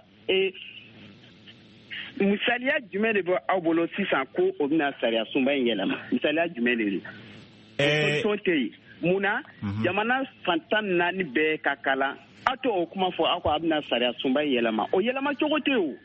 misaliya jumɛn de bɛ aw bolo sisan ko o bɛna sariya sunba in yɛlɛma misaliya jumɛn de don o tɛ yen munna jamana fantan naani bɛɛ ka kalan aw tɛ o kuma fɔ aw ko a bɛna sariya sunba in yɛlɛma o yɛlɛma cogo tɛ o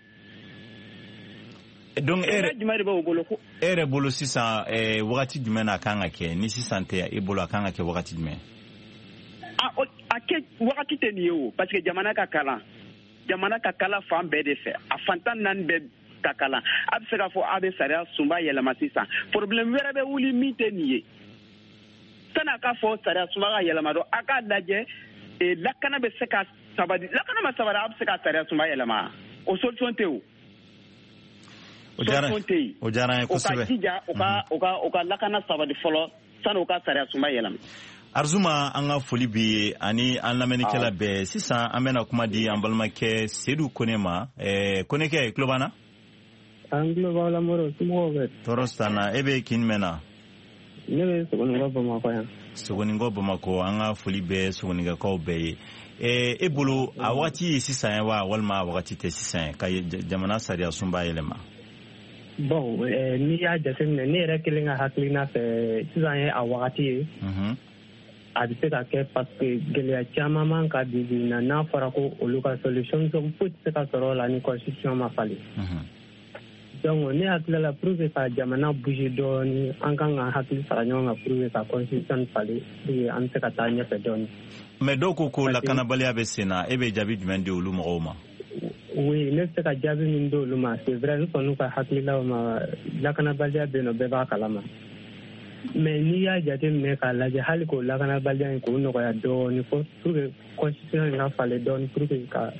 donc e yɛrɛ bolo sisan wagati jumɛn na a kan ka kɛ ni sisan tɛ e bolo a kan ka kɛ wagati jumɛn a kɛ wagati tɛ nin ye o parce que jamana ka kalan fan bɛɛ de fɛ a fantan naani bɛɛ ka kalan a bɛ se k'a fɔ a bɛ sariya sunba yɛlɛma sisan problème wɛrɛ bɛ wuli min tɛ nin ye sanni a ka fɔ sariya sunba ka yɛlɛma dɔn a k'a lajɛ lakana bɛ se ka sabati lakana ma sabati a bɛ se ka sariya sunba yɛlɛma o solution tɛ o o diyara n ye kosɛbɛ o ka jija o ka lakana sabati fɔlɔ sanni o ka sariya sunba yɛlɛma Arzuma an ka foli b'i ye ani an lamɛnnikɛla bɛɛ sisan an bɛna kuma di an balimakɛ Sedu Kone ma Konekɛ i tulo b'an na an tulo b'aw la Modibo somɔgɔw bɛ tɔɔrɔ si t'an na e bɛ kin jumɛn na ne bɛ Sogonikɔ Bamakɔ yan Sogonikɔ Bamakɔ an ka foli bɛ Sogonikɛkaw bɛɛ ye e bolo a wagati ye sisan ye wa walima a wagati tɛ sisan ye ka jamana sariya sunba yɛlɛma bon n'i y'a jateminɛ ne yɛrɛ kelen ka hakilina fɛ sisan ye a wagati ye a bɛ se ka kɛ parce que gɛlɛya caman man ka bi na n'a fɔra ko olu ka solution foyi tɛ se ka sɔrɔ o la ni constitution ma falen donc ne hakili la pour que ka jamana bouger dɔɔni an kan ka hakili fara ɲɔgɔn kan pour que ka constitution falen pour que an bɛ se ka taa ɲɛfɛ dɔɔni mais dɔw ko lakanabaliya bɛ sen na e bɛ jaabi jumɛn di olu mɔgɔw ma oui ne bɛ se ka jaabi min di olu ma c'est vrai n sɔnn'u ka hakililaw ma lakanabaliya bɛ yen nɔ bɛɛ b'a kalama mais n'i y'a jateminɛ k'a lajɛ hali k'o lakanabaliya in k'o nɔgɔya dɔɔni pour que constitution in ka falen dɔɔni pour que ka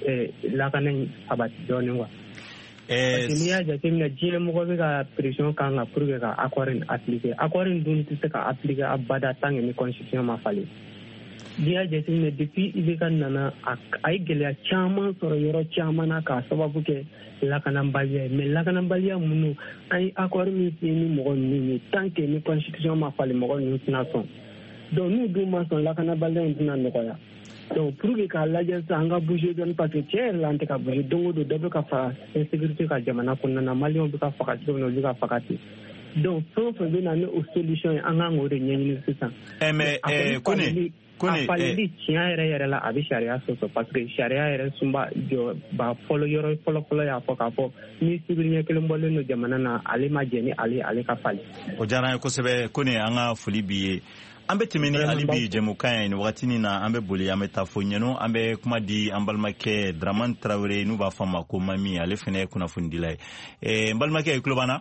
lakana sabati dɔɔnin quoi. Parce que n'i y'a jateminɛ diɲɛ mɔgɔ bɛ ka pression kan ka pour que ka accord in appliquer accord in dun tɛ se ka appliquer abada tant que ni constitution ma falen. N'i y'a jateminɛ depuis IBK nana a ye gɛlɛya caman sɔrɔ yɔrɔ caman na k'a sababu kɛ lakanabaliya ye mais lakanabaliya minnu an ye accord min signé ni mɔgɔ ninnu ye tant que ni constitution ma falen mɔgɔ ninnu tɛna sɔn. Donc n'u dun ma sɔn lakanabaliya in tɛna nɔgɔya. Donc pour que k'a lajɛ sisan an ka bouger dɔɔnin parce que tiɲɛ yɛrɛ la an tɛ ka bouger don o don dɔ bɛ ka faga insécurité ka jamana kɔnɔna na maliyɛnw bɛ ka faga cogo min na olu ka faga ten. Donc fɛn o fɛn bɛ na ni o solution ye an kan k'o de ɲɛɲini sisan. Mais Kone a falili tiɲɛ yɛrɛ la a bɛ sariya sɔsɔ parce que sariya yɛrɛ sunba jɔba fɔlɔ yɔrɔ fɔlɔ y'a fɔ k'a fɔ ni civil ɲɛ kelen bɔlen don jamana na ale ma jɛ ni ale ka falen. O diyara n ye kosɛbɛ Kone an ka foli b'i ye. An bɛ tɛmɛ ni hali bi jɛmukan ye nin wagatinin na an bɛ boli an bɛ taa fo ɲɛnu an bɛ kuma di an balimakɛ Dramane Traoré n'u b'a fɔ a ma ko Mami ale fana ye kunnafonidila ye. N balimakɛ i tulo b'an na?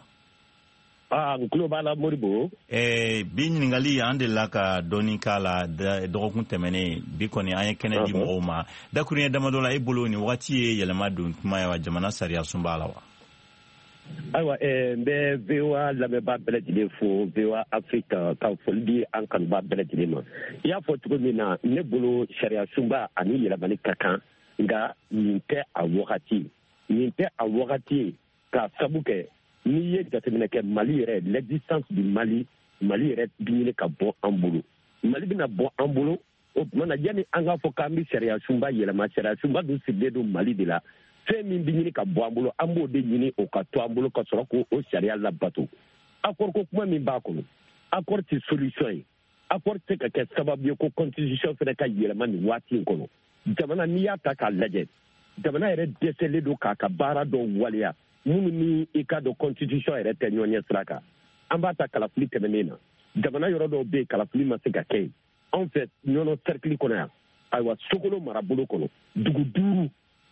N tulo b'a la Moribo. Bi ɲininkali an delila ka dɔɔnin k'a la dɔgɔkun tɛmɛnen bi kɔni an ye kɛnɛ di mɔgɔw ma dakuruɲɛ damadɔ la e bolo nin wagati ye yɛlɛma don kuma ye wa jamana sariya sun b'a la wa? Ayiwa n bɛ VOA lamɛnbaa bɛɛ lajɛlen fo VOA Afrique ka foli di an kanubaa bɛɛ lajɛlen ma. I y'a fɔ cogo min na ne bolo sariya sunba ani yɛlɛmani ka kan nka nin tɛ a wagati ye k'a sabu kɛ n'i ye jateminɛ kɛ Mali yɛrɛ l'existence du Mali yɛrɛ bi ɲini ka bɔ an bolo. Mali bɛna bɔ an bolo o tuma na yanni an k'a fɔ k'an bɛ sariya sunba yɛlɛma sariya sunba dun sigilen don Mali de la. Fɛn min bɛ ɲini ka bɔ an bolo an b'o de ɲini o ka to an bolo ka sɔrɔ k'o sariya labato. Accord ko kuma min b'a kɔnɔ accord tɛ solution ye accord tɛ ka kɛ sababu ye ko constitution fana ka yɛlɛma nin waati in kɔnɔ. Jamana n'i y'a ta k'a lajɛ jamana yɛrɛ dɛsɛlen don k'a ka baara dɔw waleya minnu ni i ka dɔn constitution yɛrɛ tɛ ɲɔgɔn ɲɛ sira kan. An b'a ta kalafili tɛmɛnen na jamana yɔrɔ dɔw bɛ yen kalafili ma se ka kɛ yen anw fɛ ɲɔnɔ cercle kɔnɔ yan ayiwa Sokolo marabolo kɔnɔ dugu 5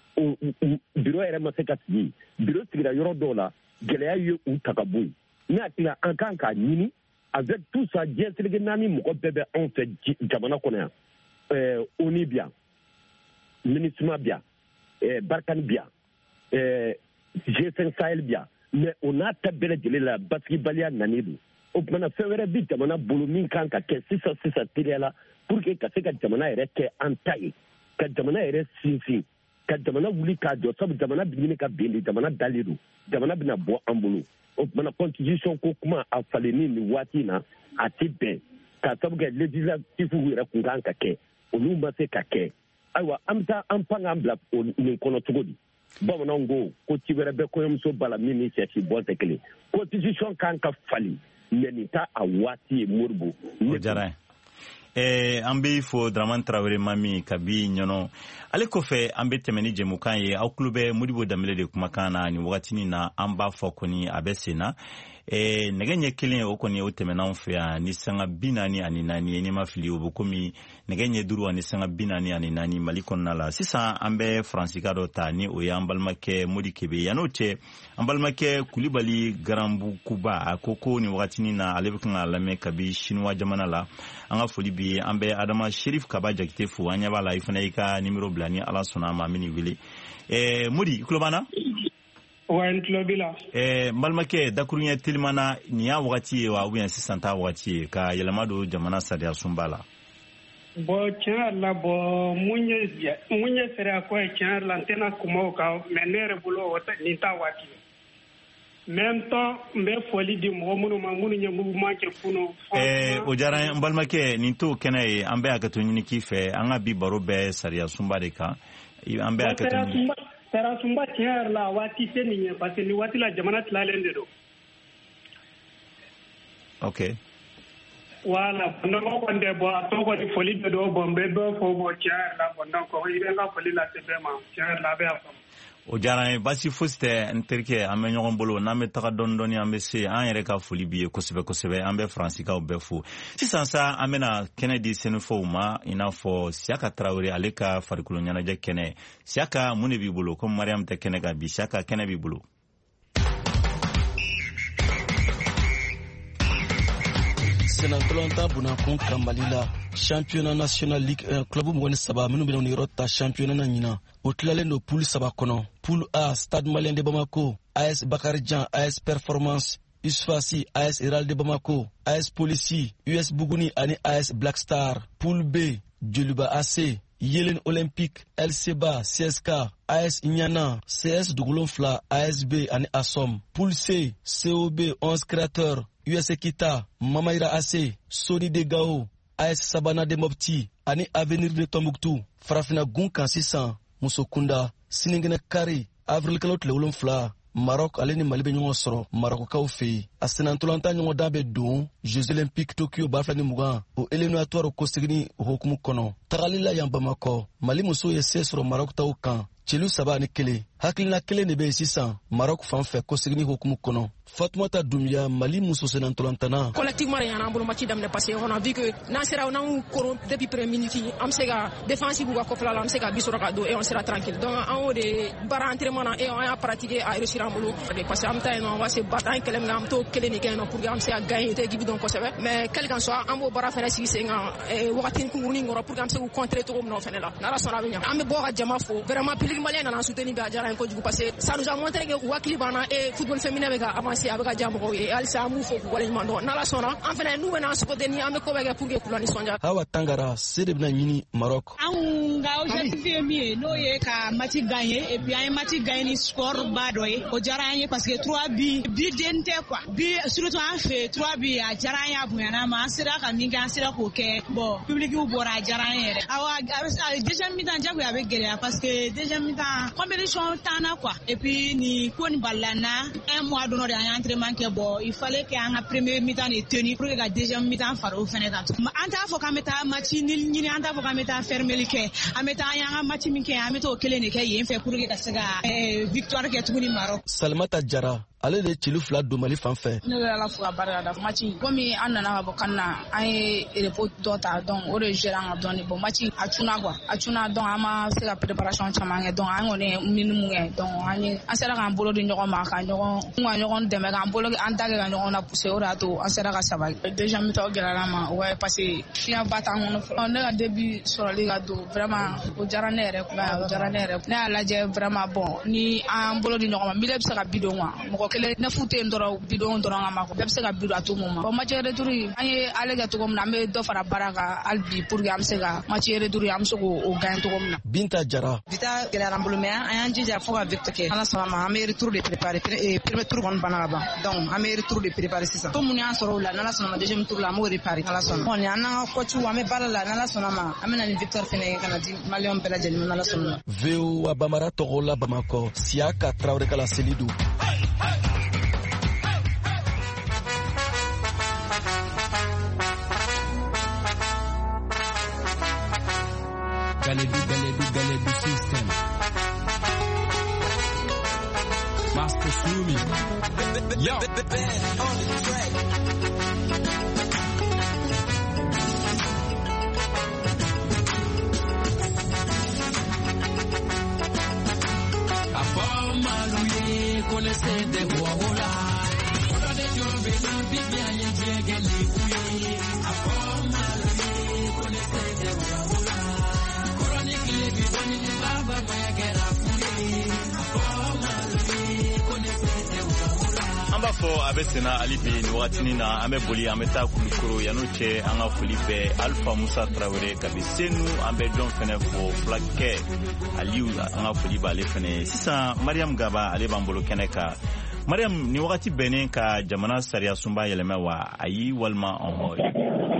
bureau yɛrɛ ma se ka sigi bureau sigira yɔrɔ dɔw la gɛlɛya ye u ta ka bɔ yen ne hakili an kan k'a ɲini avec tout ça diɲɛ seleke 4 mɔgɔ bɛɛ bɛ anw fɛ jamana kɔnɔ yan ONU bi yan MINUSMA bi yan Barkhane bi yan G5 Sahel bi yan mais o n'a ta bɛɛ lajɛlen la basigibaliya nanen don o tumana fɛn wɛrɛ bi jamana bolo min kan ka kɛ sisan teliya la pour que ka se ka jamana yɛrɛ kɛ an ta ye ka jamana yɛrɛ sinsin ka jamana wuli k'a jɔ sabu jamana bɛ ɲini ka ben de jamana dalen don jamana bɛna bɔ an bolo o tumana constitution ko kuma a falenni nin waati in na a tɛ bɛn k'a sabu kɛ législatif yɛrɛ kun kan ka kɛ olu ma se ka kɛ ayiwa an bɛ taa an pan k'an bila nin kɔnɔ cogo di bamananw ko ci wɛrɛ bɛ kɔɲɔmuso ba la min ni cɛsi bɔ tɛ kelen constitution kan ka fali mais nin t'a a waati ye Moribo. O diyara ye. An bɛ fo Dramane Traoré Mami kabi ɲɔnɔ ale kɔfɛ an bɛ tɛmɛ ni jɛmukan ye aw tulo bɛ Modibo Danbele de kumakan na nin wagatinin na an b'a fɔ kɔni a bɛ sen na nɛgɛ ɲɛ kelen o kɔni o tɛmɛna anw fɛ yan ni sanga 44 ye n'i ma fili o bɛ komi nɛgɛ ɲɛ 5 ani sanga 44 Mali kɔnɔna la sisan an bɛ faransika dɔ ta ni o ye an balimakɛ Modi Kebe yan'o cɛ an balimakɛ Kulibali Garanbukuba a ko nin wagatinin na ale bɛ kan ka lamɛn kabi Chinois jamana la an ka foli bi an bɛ Adama Sherif Kaba Jakite fo an ɲɛ b'a la i fana i ka numéro bila ni Ala sɔnna a ma min wele Modi tulo b'an na? Wa n tulo b'i la. N balimakɛ dakuruɲɛ telimana nin y'a wagati ye wa ou bien sisan t'a wagati ye ka yɛlɛma don jamana sariya sunba la? Bon tiɲɛ yɛrɛ la mun ye sariya ko ye tiɲɛ yɛrɛ la n tɛna kuma o kan mais ne yɛrɛ bolo nin t'a waati ye. Même temps n bɛ foli di mɔgɔ minnu ma minnu ye mouvement kɛ kunun. O diyara n balimakɛ nin t'o kɛnɛ ye an bɛ hakɛto ɲini k'i fɛ an ka bi baro bɛɛ sariya sunba de kan an bɛ hakɛto ɲini. Sariya sunba tiɲɛ yɛrɛ la waati tɛ nin ye parce que nin waati la jamana tilalen de don. Ok. Voilà donc kɔni tɛ a tɔ kɔni foli de don n bɛ dɔ fɔ tiɲɛ yɛrɛ la donc i bɛ n ka foli lase bɛɛ ma tiɲɛ yɛrɛ la a bɛ yan faamu. O diyara n ye basi fosi tɛ n terikɛ an bɛ ɲɔgɔn bolo n'an bɛ taga dɔɔni an bɛ se an yɛrɛ ka foli b'i ye kosɛbɛ kosɛbɛ an bɛ faransikaw bɛɛ fo sisan sa an bɛna kɛnɛ di sɛnɛfɔw ma i n'a fɔ Siyaka Traoré ale ka farikolo ɲɛnajɛ kɛnɛ Siyaka mun de b'i bolo comme Mariam tɛ kɛnɛ kan bi Siyaka kɛnɛ b'i bolo. senantolanta bunakun kambalila championnat national ligue 1 club mugani saba minnu bena ni rota championnat na nyina o tilalen do poule saba kono. Poule A, Stade Malien de Bamako, AS Bakary Dian, AS Performance, USFACI, AS Herald de Bamako, AS Polici, US Bougouni ani AS Black Star. Poule B, Djoluba AC, Yelen Olympique, LCBA, CSK, AS Inyana, CS Dougoulonfla, ASB ani Assom. Poule C, COB 11 créateurs, US Ekita, Mamaïra AC, Sony de Gao, AS Sabana de Mopti, ani Avenir de Tombouctou, Farafina Gunkan 600, Musokunda, Siningene Kari, Avril Kalot le Wolonfla, Maroc aleni Mali be ɲɔgɔn sɔrɔ Maroc kaw fe a senantolanta ɲɔgɔn da bɛ don Jeux Olympiques Tokyo bafilani mugan o éliminatoire ko segini hokumu kɔnɔ tagalila yan Bamakɔ Mali muso ye se sɔrɔ Maroc taw kan celu 7-1 hakilina kelen de bɛ sisan Maroc fan fɛ ko segini hokumu kɔnɔ Fatoumata Doumbia Mali muso senantolantana collectivement rien en bolo match d'amne passé on a vu que Nasera on a couru depuis première minute am sega défensive ou kofla am sega bisora ka do et on sera tranquille donc en haut de bar entraînement et on a pratiqué à réussir en bolo parce que am tay on va se battre en kelem am to keleni gain pour am sega gagner te gibi donc c'est mais quel qu'en soit am bo bara fena si senga e wakati ko ngoni ngoro pour am se contrer to no fena là na la sona benya am bo ga jama fo vraiment public malien na soutenir ba jara ko du parce que ça nous a montré que wakili bana et football féminin avec avancé avec jambo et alsa mu fo ko wala mando na la sona en fait nous venons ce côté ni am ko bega pour que kulani sonja Hawa Tangara sedebna nyini Maroc nga aujourd'hui mieux no ye ka match gagné et puis un match gagné score badoy o jaranye parce que 3 bi dente quoi bi surtout en fait 3 bi a jaranya buyana ma sira ka minga sira ko ke bon public u bora jaranye awa deuxième mi-temps jago avec guerre parce que deuxième mi-temps compétition tana quoi et puis ni ko ni balana un mois de notre entraînement que bon il fallait que en premier mi-temps est tenu pour que la deuxième mi-temps faro fenêtre anta fo ka meta match ni anta fo ka meta fermer like ameta yanga match mi ke ameto kelene ke yin fe pour que saga victoire ke tuguni Maroc Salmata Jara ale de cilu fila do Mali fan fɛ ne la fuga barika da match komi an nana ka bɔ kanna an ye repos dɔ ta donc o de gère an ka dɔɔni bon match a cuna donc an ma se ka préparation caman kɛ donc an kɔni minimum kɛ donc an sera k'an bolo di ɲɔgɔn ma ka ɲɔgɔn dɛmɛ k'an bolo an ta kɛ ka ɲɔgɔn na pousser o de y'a to an sera ka sabali déjà mi taw gɛlɛyara ma ouais parce que fiɲɛ ba t'an kɔnɔ fɔlɔ ne ka début sɔrɔli ka don vraiment o diyara ne yɛrɛ ne y'a lajɛ vraiment bon ni an bolo di ɲɔgɔn ma milieu bɛ se ka bidon wa mɔgɔ kelen ne futen dɔrɔn bidon dɔrɔn ka ma ko bɛɛ bɛ se ka bidon a to mun ma bon match retour an ye ale kɛ cogo min na an bɛ dɔ fara baara kan hali bi pour que an bɛ se ka match retour an bɛ se k'o gagner cogo min na Binta Jara Bita gɛlɛyara an bolo mais an y'an jija fo ka victoire kɛ ala sɔnna ma an bɛ retour de préparer premier tour kɔni banna ka ban donc an bɛ retour de préparer sisan to mun y'an sɔrɔ o la n'ala sɔnna ma deuxième tour la an b'o réparer n'ala sɔnna bon an n'an ka coach an bɛ baara la n'ala sɔnna ma an bɛ na ni victoire fɛnɛ ka na di maliyɛnw bɛɛ lajɛlen ma n'ala sɔnna VOA Bamara tɔgɔ la Bamakɔ Siaka Traoré Kala Selidou Galedu system Master Sumi Yo on the track Afamaluye konese de huawola Oda de jobe na bibia yenjege likuye Afamaluye konese de huawola an b'a fɔ a bɛ senna hali bi nin wagatinin na an bɛ boli an bɛ taa kulukoro yan'o cɛ an ka foli bɛ Alpha Musa Traoré kabi Senu an bɛ dɔn fɛnɛ fɔ fulakɛ Aliyu an ka foli b'ale fɛnɛ sisan Mariam Gaba ale b'an bolo kɛnɛ kan Mariam nin wagati bɛnnen ka jamana sariya sunba yɛlɛmɛ wa ayi walima an hɔ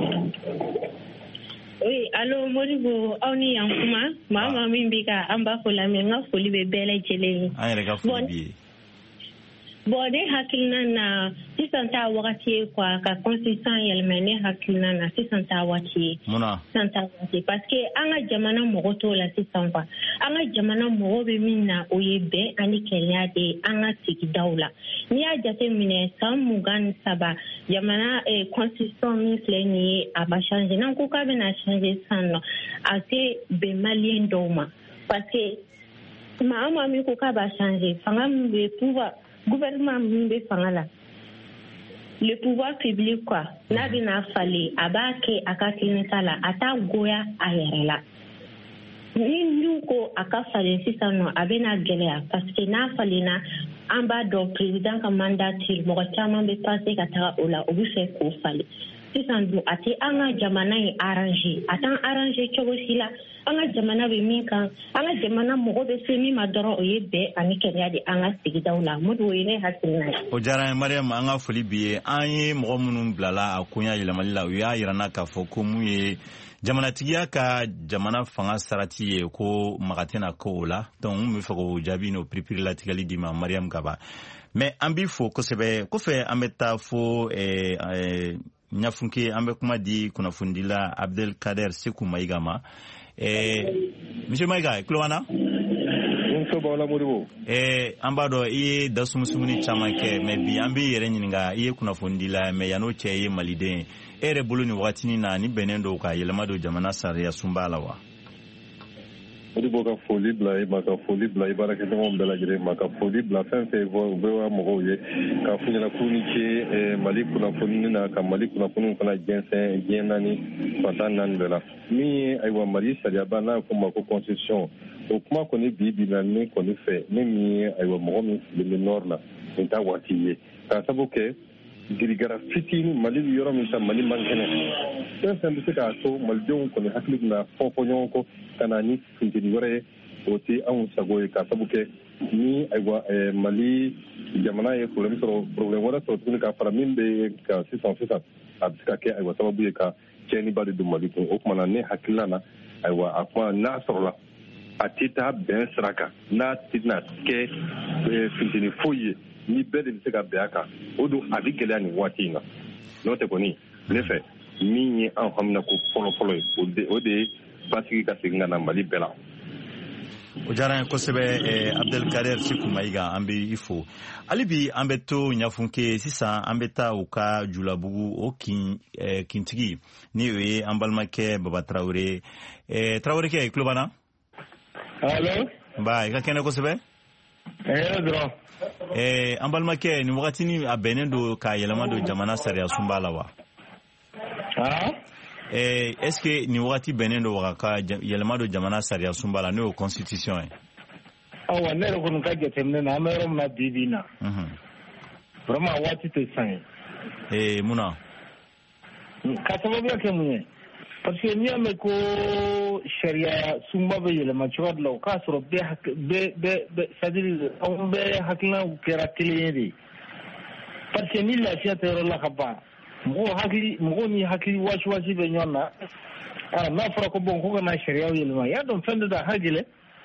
Oui, allo Modibo aw ni yan kuma maa maa min bɛ ka an b'a fɔ lamɛn n ka foli bɛ bɛɛ lajɛlen an yɛrɛ ka foli b'i ye bon ne hakilina na sisan ta wagati ye quoi ka constitution yɛlɛma ne hakilina na sisan ta waati ye munna sisan ta waati parce que an ka jamana mɔgɔ t'o la sisan quoi an ka jamana mɔgɔ bɛ min na o ye bɛn ani kɛnɛya de ye an ka sigidaw la n'i y'a jate minɛ san 23 jamana constitution min filɛ nin ye a ma changer n'an ko k'a bɛna changer sisan nɔ a tɛ bɛn maliyɛn dɔw ma parce que maa maa min ko k'a b'a changer fanga min bɛ pouvoir gouvernement min bɛ fanga la le pouvoir public quoi n'a bina fale a b'a kɛ a ka tilensa la a t'a goya a yɛrɛ la ni n'u ko a ka falen sisan nɔ a bɛna gɛlɛya parce que n'a falenna an b'a dɔn président ka mandat til mɔgɔ caman bɛ passer ka taga o la o bɛ fɛ k'o falen sisan dun a tɛ an ka jamana in arranger a t'an arranger cogo si la an ka jamana bɛ min kan an ka jamana mɔgɔ bɛ se min ma dɔrɔn o ye bɛn ani kɛnɛya de an ka sigidaw la Modi o ye ne hakilina ye. O diyara n ye Mariam an ka foli b'i ye an ye mɔgɔ minnu bilala a koɲa yɛlɛmali la u y'a yira n na k'a fɔ ko mun ye jamanatigiya ka jamana fanga sarati ye ko maga tɛna kɛ o la donc n bɛ fɛ k'o jaabi n'o piripiri latigɛli di ma Mariam Gaba mais an b'i fo kosɛbɛ kɔfɛ an bɛ taa fo ɲafunke an bɛ kuma di kunnafonidila Abdelkader Seku Mayiga ma monsieur Mayiga tulo b'an na an b'a dɔn i ye dasumusumuni caman kɛ mais bi an b'i yɛrɛ ɲininka i ye kunnafonidila mais yan'o cɛ i ye maliden e yɛrɛ bolo ni wagatinin na ni bɛnnen don ka yɛlɛma don jamana sariya sunba la wa Modibo ka foli bila i ma ka foli bila i baarakɛɲɔgɔnw bɛɛ lajɛlen ma ka foli bila fɛn fɛn u bɛ wa mɔgɔw ye k'a fɔ ɲɛna k'u ni ce Mali kunnafoni na ka Mali kunnafoniw fana jɛnsɛn diɲɛ naani fantan naani bɛɛ la min ye ayiwa Mali sariyaba n'a ko ma ko constitution o kuma kɔni bi na ne kɔni fɛ ne min ye ayiwa mɔgɔ min sigilen bɛ nord la nin t'a waati ye k'a sababu kɛ girigara fitini Mali yɔrɔ min ta Mali man kɛnɛ fɛn fɛn bɛ se k'a to malidenw kɔni hakili bɛna fɔ ɲɔgɔn kɔ ka na ni funteni wɛrɛ ye o tɛ anw sago ye k'a sababu kɛ ni ayiwa Mali jamana ye problème wɛrɛ sɔrɔ tuguni k'a fara min bɛ ka sisan a bɛ se ka kɛ ayiwa sababu ye ka tiɲɛniba de don Mali kun o kumana ne hakilila na ayiwa a kuma n'a sɔrɔla a tɛ taa bɛn sira kan n'a tɛna kɛ funteni foyi ye ni bɛɛ de bɛ se ka bɛn a kan o don a bɛ gɛlɛya nin waati in na n'o tɛ kɔni ne fɛ min ye anw hamina ko fɔlɔ ye o de ye basigi ka segin ka na Mali bɛɛ la. O diyara n ye kosɛbɛ Abdelkader Seku Mayiga an bɛ i fo hali bi an bɛ to ɲafunke sisan an bɛ taa u ka Julabugu o kintigi ni o ye an balimakɛ Baba Tarawele Tarawele kɛ i tulo b'an na. Allo. Nba i ka kɛnɛ kosɛbɛ. Dɔrɔn. An balimakɛ nin wagatinin a bɛnnen don ka yɛlɛma don jamana sariya sunba la wa? Est-ce que nin wagati bɛnnen don ka yɛlɛma don jamana sariya sunba la n'o ye constitution ye? Awa ne yɛrɛ kɔni ka jateminɛ na an bɛ yɔrɔ min na bi na. Vraiment waati tɛ san ye. Munna? Ka sababuya kɛ mun ye? Parce que n'i y'a mɛn ko sariya sunba bɛ yɛlɛma cogoya dɔ la o k'a sɔrɔ c'est-à-dire anw bɛɛ hakilinaw kɛra kelen ye de parce que ni lafiya tɛ yɔrɔ la ka ban mɔgɔw ni hakili wasi bɛ ɲɔgɔn na n'a fɔra ko bon ko ka na sariyaw yɛlɛma i y'a dɔn fɛn dɔ da a ka gɛlɛn.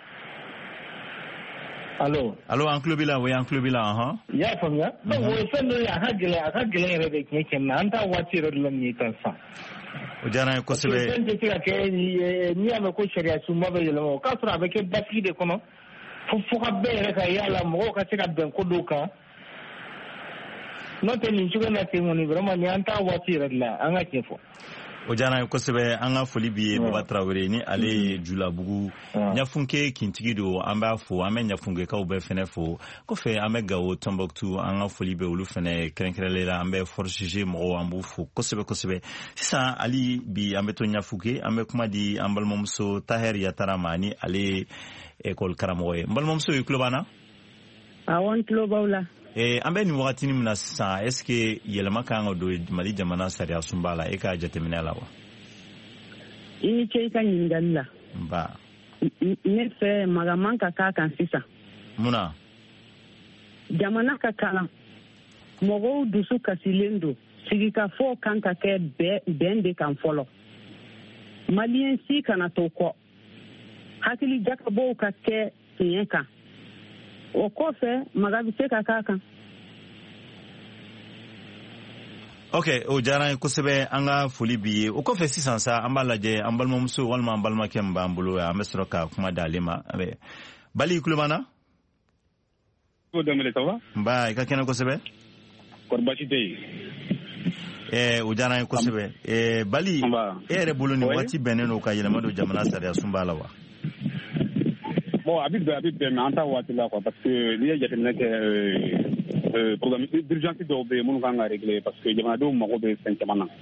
Allo an tulo b'i la o y'an tulo b'i la i y'a faamuya donc o ye fɛn dɔ ye a ka gɛlɛn yɛrɛ de tiɲɛ tiɲɛ na an t'a waati yɛrɛ de la nin ye tan sisan. O diyara n ye kosɛbɛ. Fɛn tɛ se ka kɛ n'i y'a mɛn ko sariya sunba bɛ yɛlɛma o k'a sɔrɔ a bɛ kɛ basigi de kɔnɔ fo ka bɛɛ yɛrɛ ka y'a la mɔgɔw ka se ka bɛn ko dɔw kan n'o tɛ nin cogo in na ten kɔni vraiment ni an t'a waati yɛrɛ de la an ka tiɲɛ fɔ. O diyara n ye kosɛbɛ an ka foli b'i ye Baba Tarawele ni ale ye Julabugu ɲafunke kintigi don an b'a fo an bɛ ɲafunkekaw bɛɛ fɛnɛ fo kɔfɛ an bɛ Gawo Tombouctou an ka foli bɛ olu fɛnɛ kɛrɛnkɛrɛnlen la an bɛ Force G mɔgɔw an b'u fo kosɛbɛ sisan hali bi an bɛ to ɲafunke an bɛ kuma di an balimamuso Tahɛri Yatara ma ni ale ye école karamɔgɔ ye n balimamuso i tulo b'an na? Awɔ n tulo b'aw la. An bɛ nin wagatinin min na sisan est-ce que yɛlɛma kan ka don Mali jamana sariya sunba la e ka jateminɛ la wa? I ni ce i ka ɲininkali la. Nba. Ne fɛ maga man ka k'a kan sisan. Munna? Jamana ka kalan mɔgɔw dusu kasilen don sigikafɔw kan ka kɛ bɛn de kan fɔlɔ. Maliyɛn si kana to kɔ hakili jakabɔw ka kɛ tiɲɛ kan. O kɔfɛ maga bɛ se ka k'a kan. Ok, o diyara n ye kosɛbɛ an ka foli b'i ye o kɔfɛ sisan sa an b'a lajɛ an balimamuso walima an balimakɛ min b'an bolo an bɛ sɔrɔ ka kuma d'ale ma Bali i tulo b'an na? Nba i ka kɛnɛ kosɛbɛ. Kɔri baasi tɛ yen. O diyara n ye kosɛbɛ Bali e yɛrɛ bolo nin waati bɛnnen don ka yɛlɛma don jamana sariya sunba la wa? Bon a bɛ bɛn mais an t'a waati la quoi parce que n'i ye jateminɛ kɛ programme d'urgence dɔw bɛ yen minnu kan ka régler parce que jamanadenw mago bɛ fɛn caman na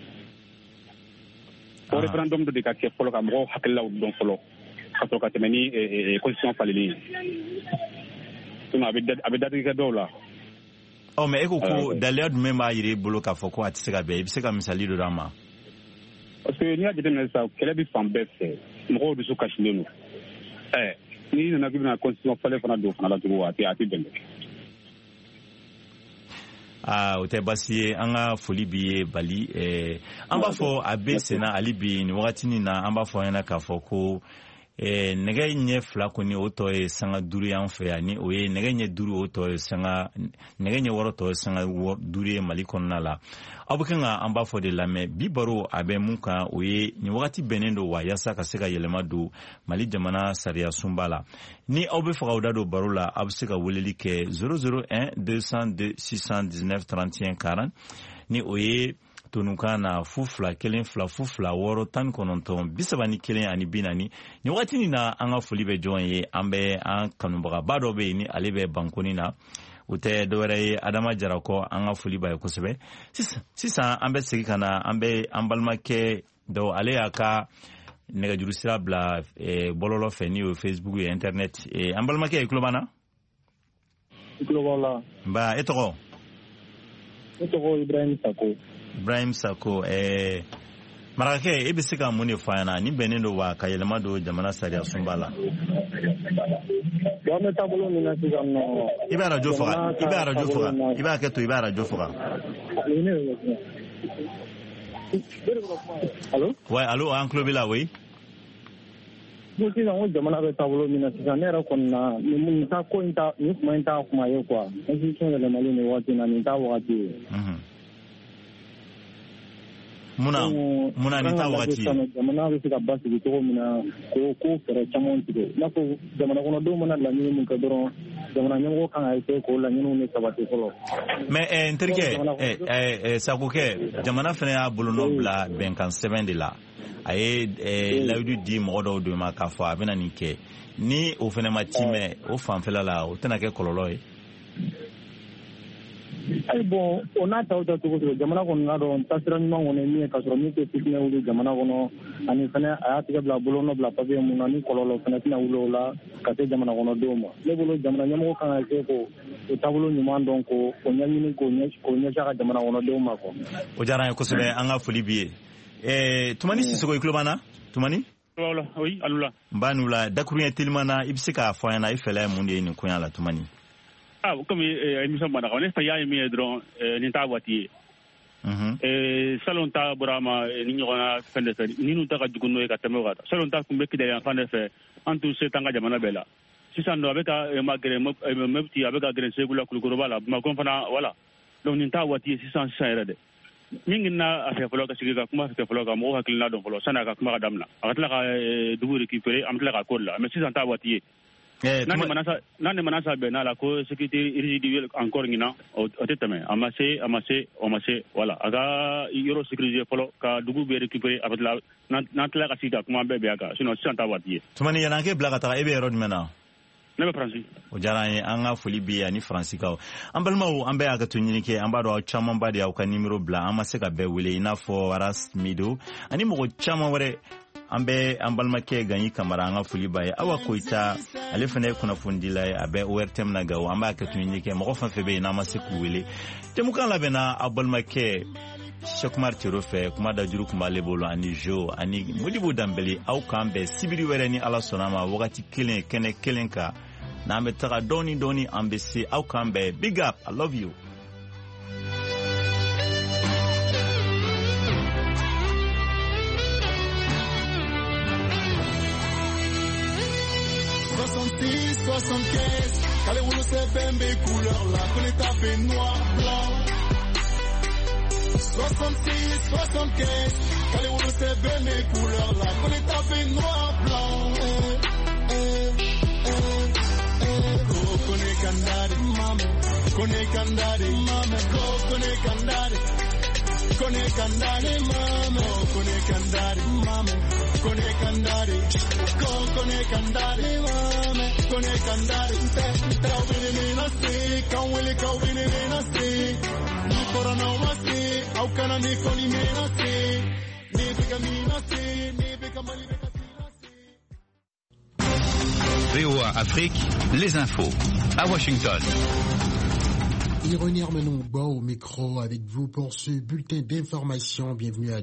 o référendum dɔ de ka kɛ fɔlɔ ka mɔgɔw hakililaw dɔn fɔlɔ ka sɔrɔ ka tɛmɛ ni constitution falili ye sinon a bɛ dadigi kɛ dɔw la. Mais e ko ko daliya jumɛn b'a yira i bolo k'a fɔ ko a tɛ se ka bɛn i bɛ se ka misali dɔ d'an ma. parce que n'i y'a jateminɛ sisan kɛlɛ bɛ fan bɛɛ fɛ mɔgɔw dusu kasilen don n'i nana k'i bɛna constitution falen fana don fana la tugun a tɛ bɛn. o tɛ basi ye an ka foli b'i ye Bali an b'a fɔ a bɛ senna hali bi nin wagatinin na an b'a fɔ an ɲɛna k'a fɔ ko nɛgɛ ɲɛ 2 kɔni o tɔ ye sanga 5 y'an fɛ yan ni o ye nɛgɛ ɲɛ 5 o tɔ ye nɛgɛ ɲɛ 6 tɔ ye sanga 5 ye Mali kɔnɔna la aw bɛ kan ka an b'a fɔ de lamɛn bi baro a bɛ mun kan o ye nin wagati bɛnnen don wa yaasa ka se ka yɛlɛma don Mali jamana sariya sunba la ni aw bɛ fɛ ka da don baro la aw bɛ se ka weleli kɛ 001 202 619 31 40 ni o ye tonukan na 0212 ani binani ni wagati ni na an ka foli bɛ jɔn ye an bɛ an kanubagaba dɔ bɛ yen ni ale bɛ bankoni na o tɛ dɔwɛrɛ ye Adama Jarakɔ an ka foli b'a ye kosɛbɛ sisan an bɛ segin ka na an bɛ an balimakɛ dɔ ale y'a ka nɛgɛjuru sira bila bɔlɔlɔ fɛ ni o Facebook ye internet an balimakɛ i tulo b'an na i tulo b'aw la nba e tɔgɔ Ibrahim Sako marakakɛ e bɛ se ka mun de fɔ an ɲɛna ni bɛnnen don wa ka yɛlɛma don jamana sariya sunba la i bɛ arajo faga i b'a kɛ to i bɛ arajo faga allo an tulo b'i la oui ko sisan ko jamana bɛ taabolo min na sisan ne yɛrɛ kɔni na nin kuma in t'a kuma ye quoi institution yɛlɛmali nin waati na nin t'a wagati ye Muna ni ta wagati jamana bɛ se ka basigi cogo min na ko fɛɛrɛ caman tigɛ n'a fɔ jamana kɔnɔdenw mana laɲini min kɛ dɔrɔn jamana ɲɛmɔgɔ kan ka essayer k'o laɲiniw ni sabati fɔlɔ. mais n terikɛ Sakokɛ jamana fana y'a bolonɔ bila bɛnkan sɛbɛn de la a ye layidu di mɔgɔ dɔw de ma k'a fɔ a bɛna nin kɛ ni o fana ma timɛ o fanfɛla la o tɛna kɛ kɔlɔlɔ ye. ayi bon o n'a taw ta cogo cogo jamana kɔni n'a dɔn taasira ɲuman kɔni min ye k'a sɔrɔ min tɛ fitinɛ wuli jamana kɔnɔ ani fana a y'a tigɛ bila bolonɔ bila papiye mun na ni kɔlɔlɔ fana tɛna wuli o la ka se jamana kɔnɔdenw ma ne bolo jamana ɲɛmɔgɔ kan ka se ko o taabolo ɲuman dɔn ko o ɲɛɲini k'o ɲɛsin a ka jamana kɔnɔdenw ma kɔ. o diyara an ye kosɛbɛ an ka foli b'i ye Tumani Sisoko i tulo b'an na Tumani. oui alula. n b'a n'u la dakuruɲɛ teliman na i bɛ se k'a fɔ an ɲɛna i fɛla ye mun de ye nin koɲa la Tumani. Comme émission banaka ne fa yaay mi dron ni ta wati salon ta burama ni ñona fende fe ni nu ta ka juguno e ka temo gata salon ta kumbe kide ya fande fe antu se tanga jamana bela sisan no abeka magre mebti abeka gren segula kulukuro bala ma kon fana wala donc ni ta wati sisan erede mingi na afa folo ka sigiga kuma fa folo ka mo hakilina don folo sana ka kuma ka damna akatla ka dubu récupérer amtla ka kolla mais sisan ta wati nane manasa be na la ko sécurité irrésiduelle encore ngina o tetame amase wala aga yoro sécurité polo ka dugu be récupérer avec la nantla ka sita kuma be aka sinon santa wati Tumani yana ke blaga ta ebe road mena ne be franci o jara ye an ga foli bi ani franci kaw an balmaw an be aka to nyini ke an ba do chaman ba de aw ka numéro bla an ma se ka be wele ina fo Waras Mido ani mo chaman wore an bɛ an balimakɛ Ganyi Kamara an ka foli b'a ye Awa Koyita ale fana ye kunnafonidila ye a bɛ ORTM na Gawo an b'a kɛ tun ɲini kɛ mɔgɔ fɛn fɛn bɛ yen n'an ma se k'u wele jɛmukan labɛnna aw balimakɛ Cheikh Umar Tero fɛ kuma da juru kun b'ale bolo ani Jo ani Modibo Dambeli aw k'an bɛn sibiri wɛrɛ ni Ala sɔnna ma wagati kelen kɛnɛ kelen kan n'an bɛ taga dɔɔni an bɛ se aw k'an bɛn big up I love you. Quand les rouleaux c'est bébé couleur là, qu'on est tapé noir, blanc. 66, 75, quand les rouleaux c'est bébé couleur là, qu'on est tapé noir, blanc. Kone kandari, mame, kone kandari, mame, kone kandari, mame, kone kandari, mame. kone kandare kone kandare mame kone kandare trawini menasi kawili kawini menasi ni korona wasi au kana ni koni menasi ni biga menasi ni biga mali VOA Afrique, les infos à Washington. Ironie Armenon au micro avec vous pour ce bulletin d'information. Bienvenue à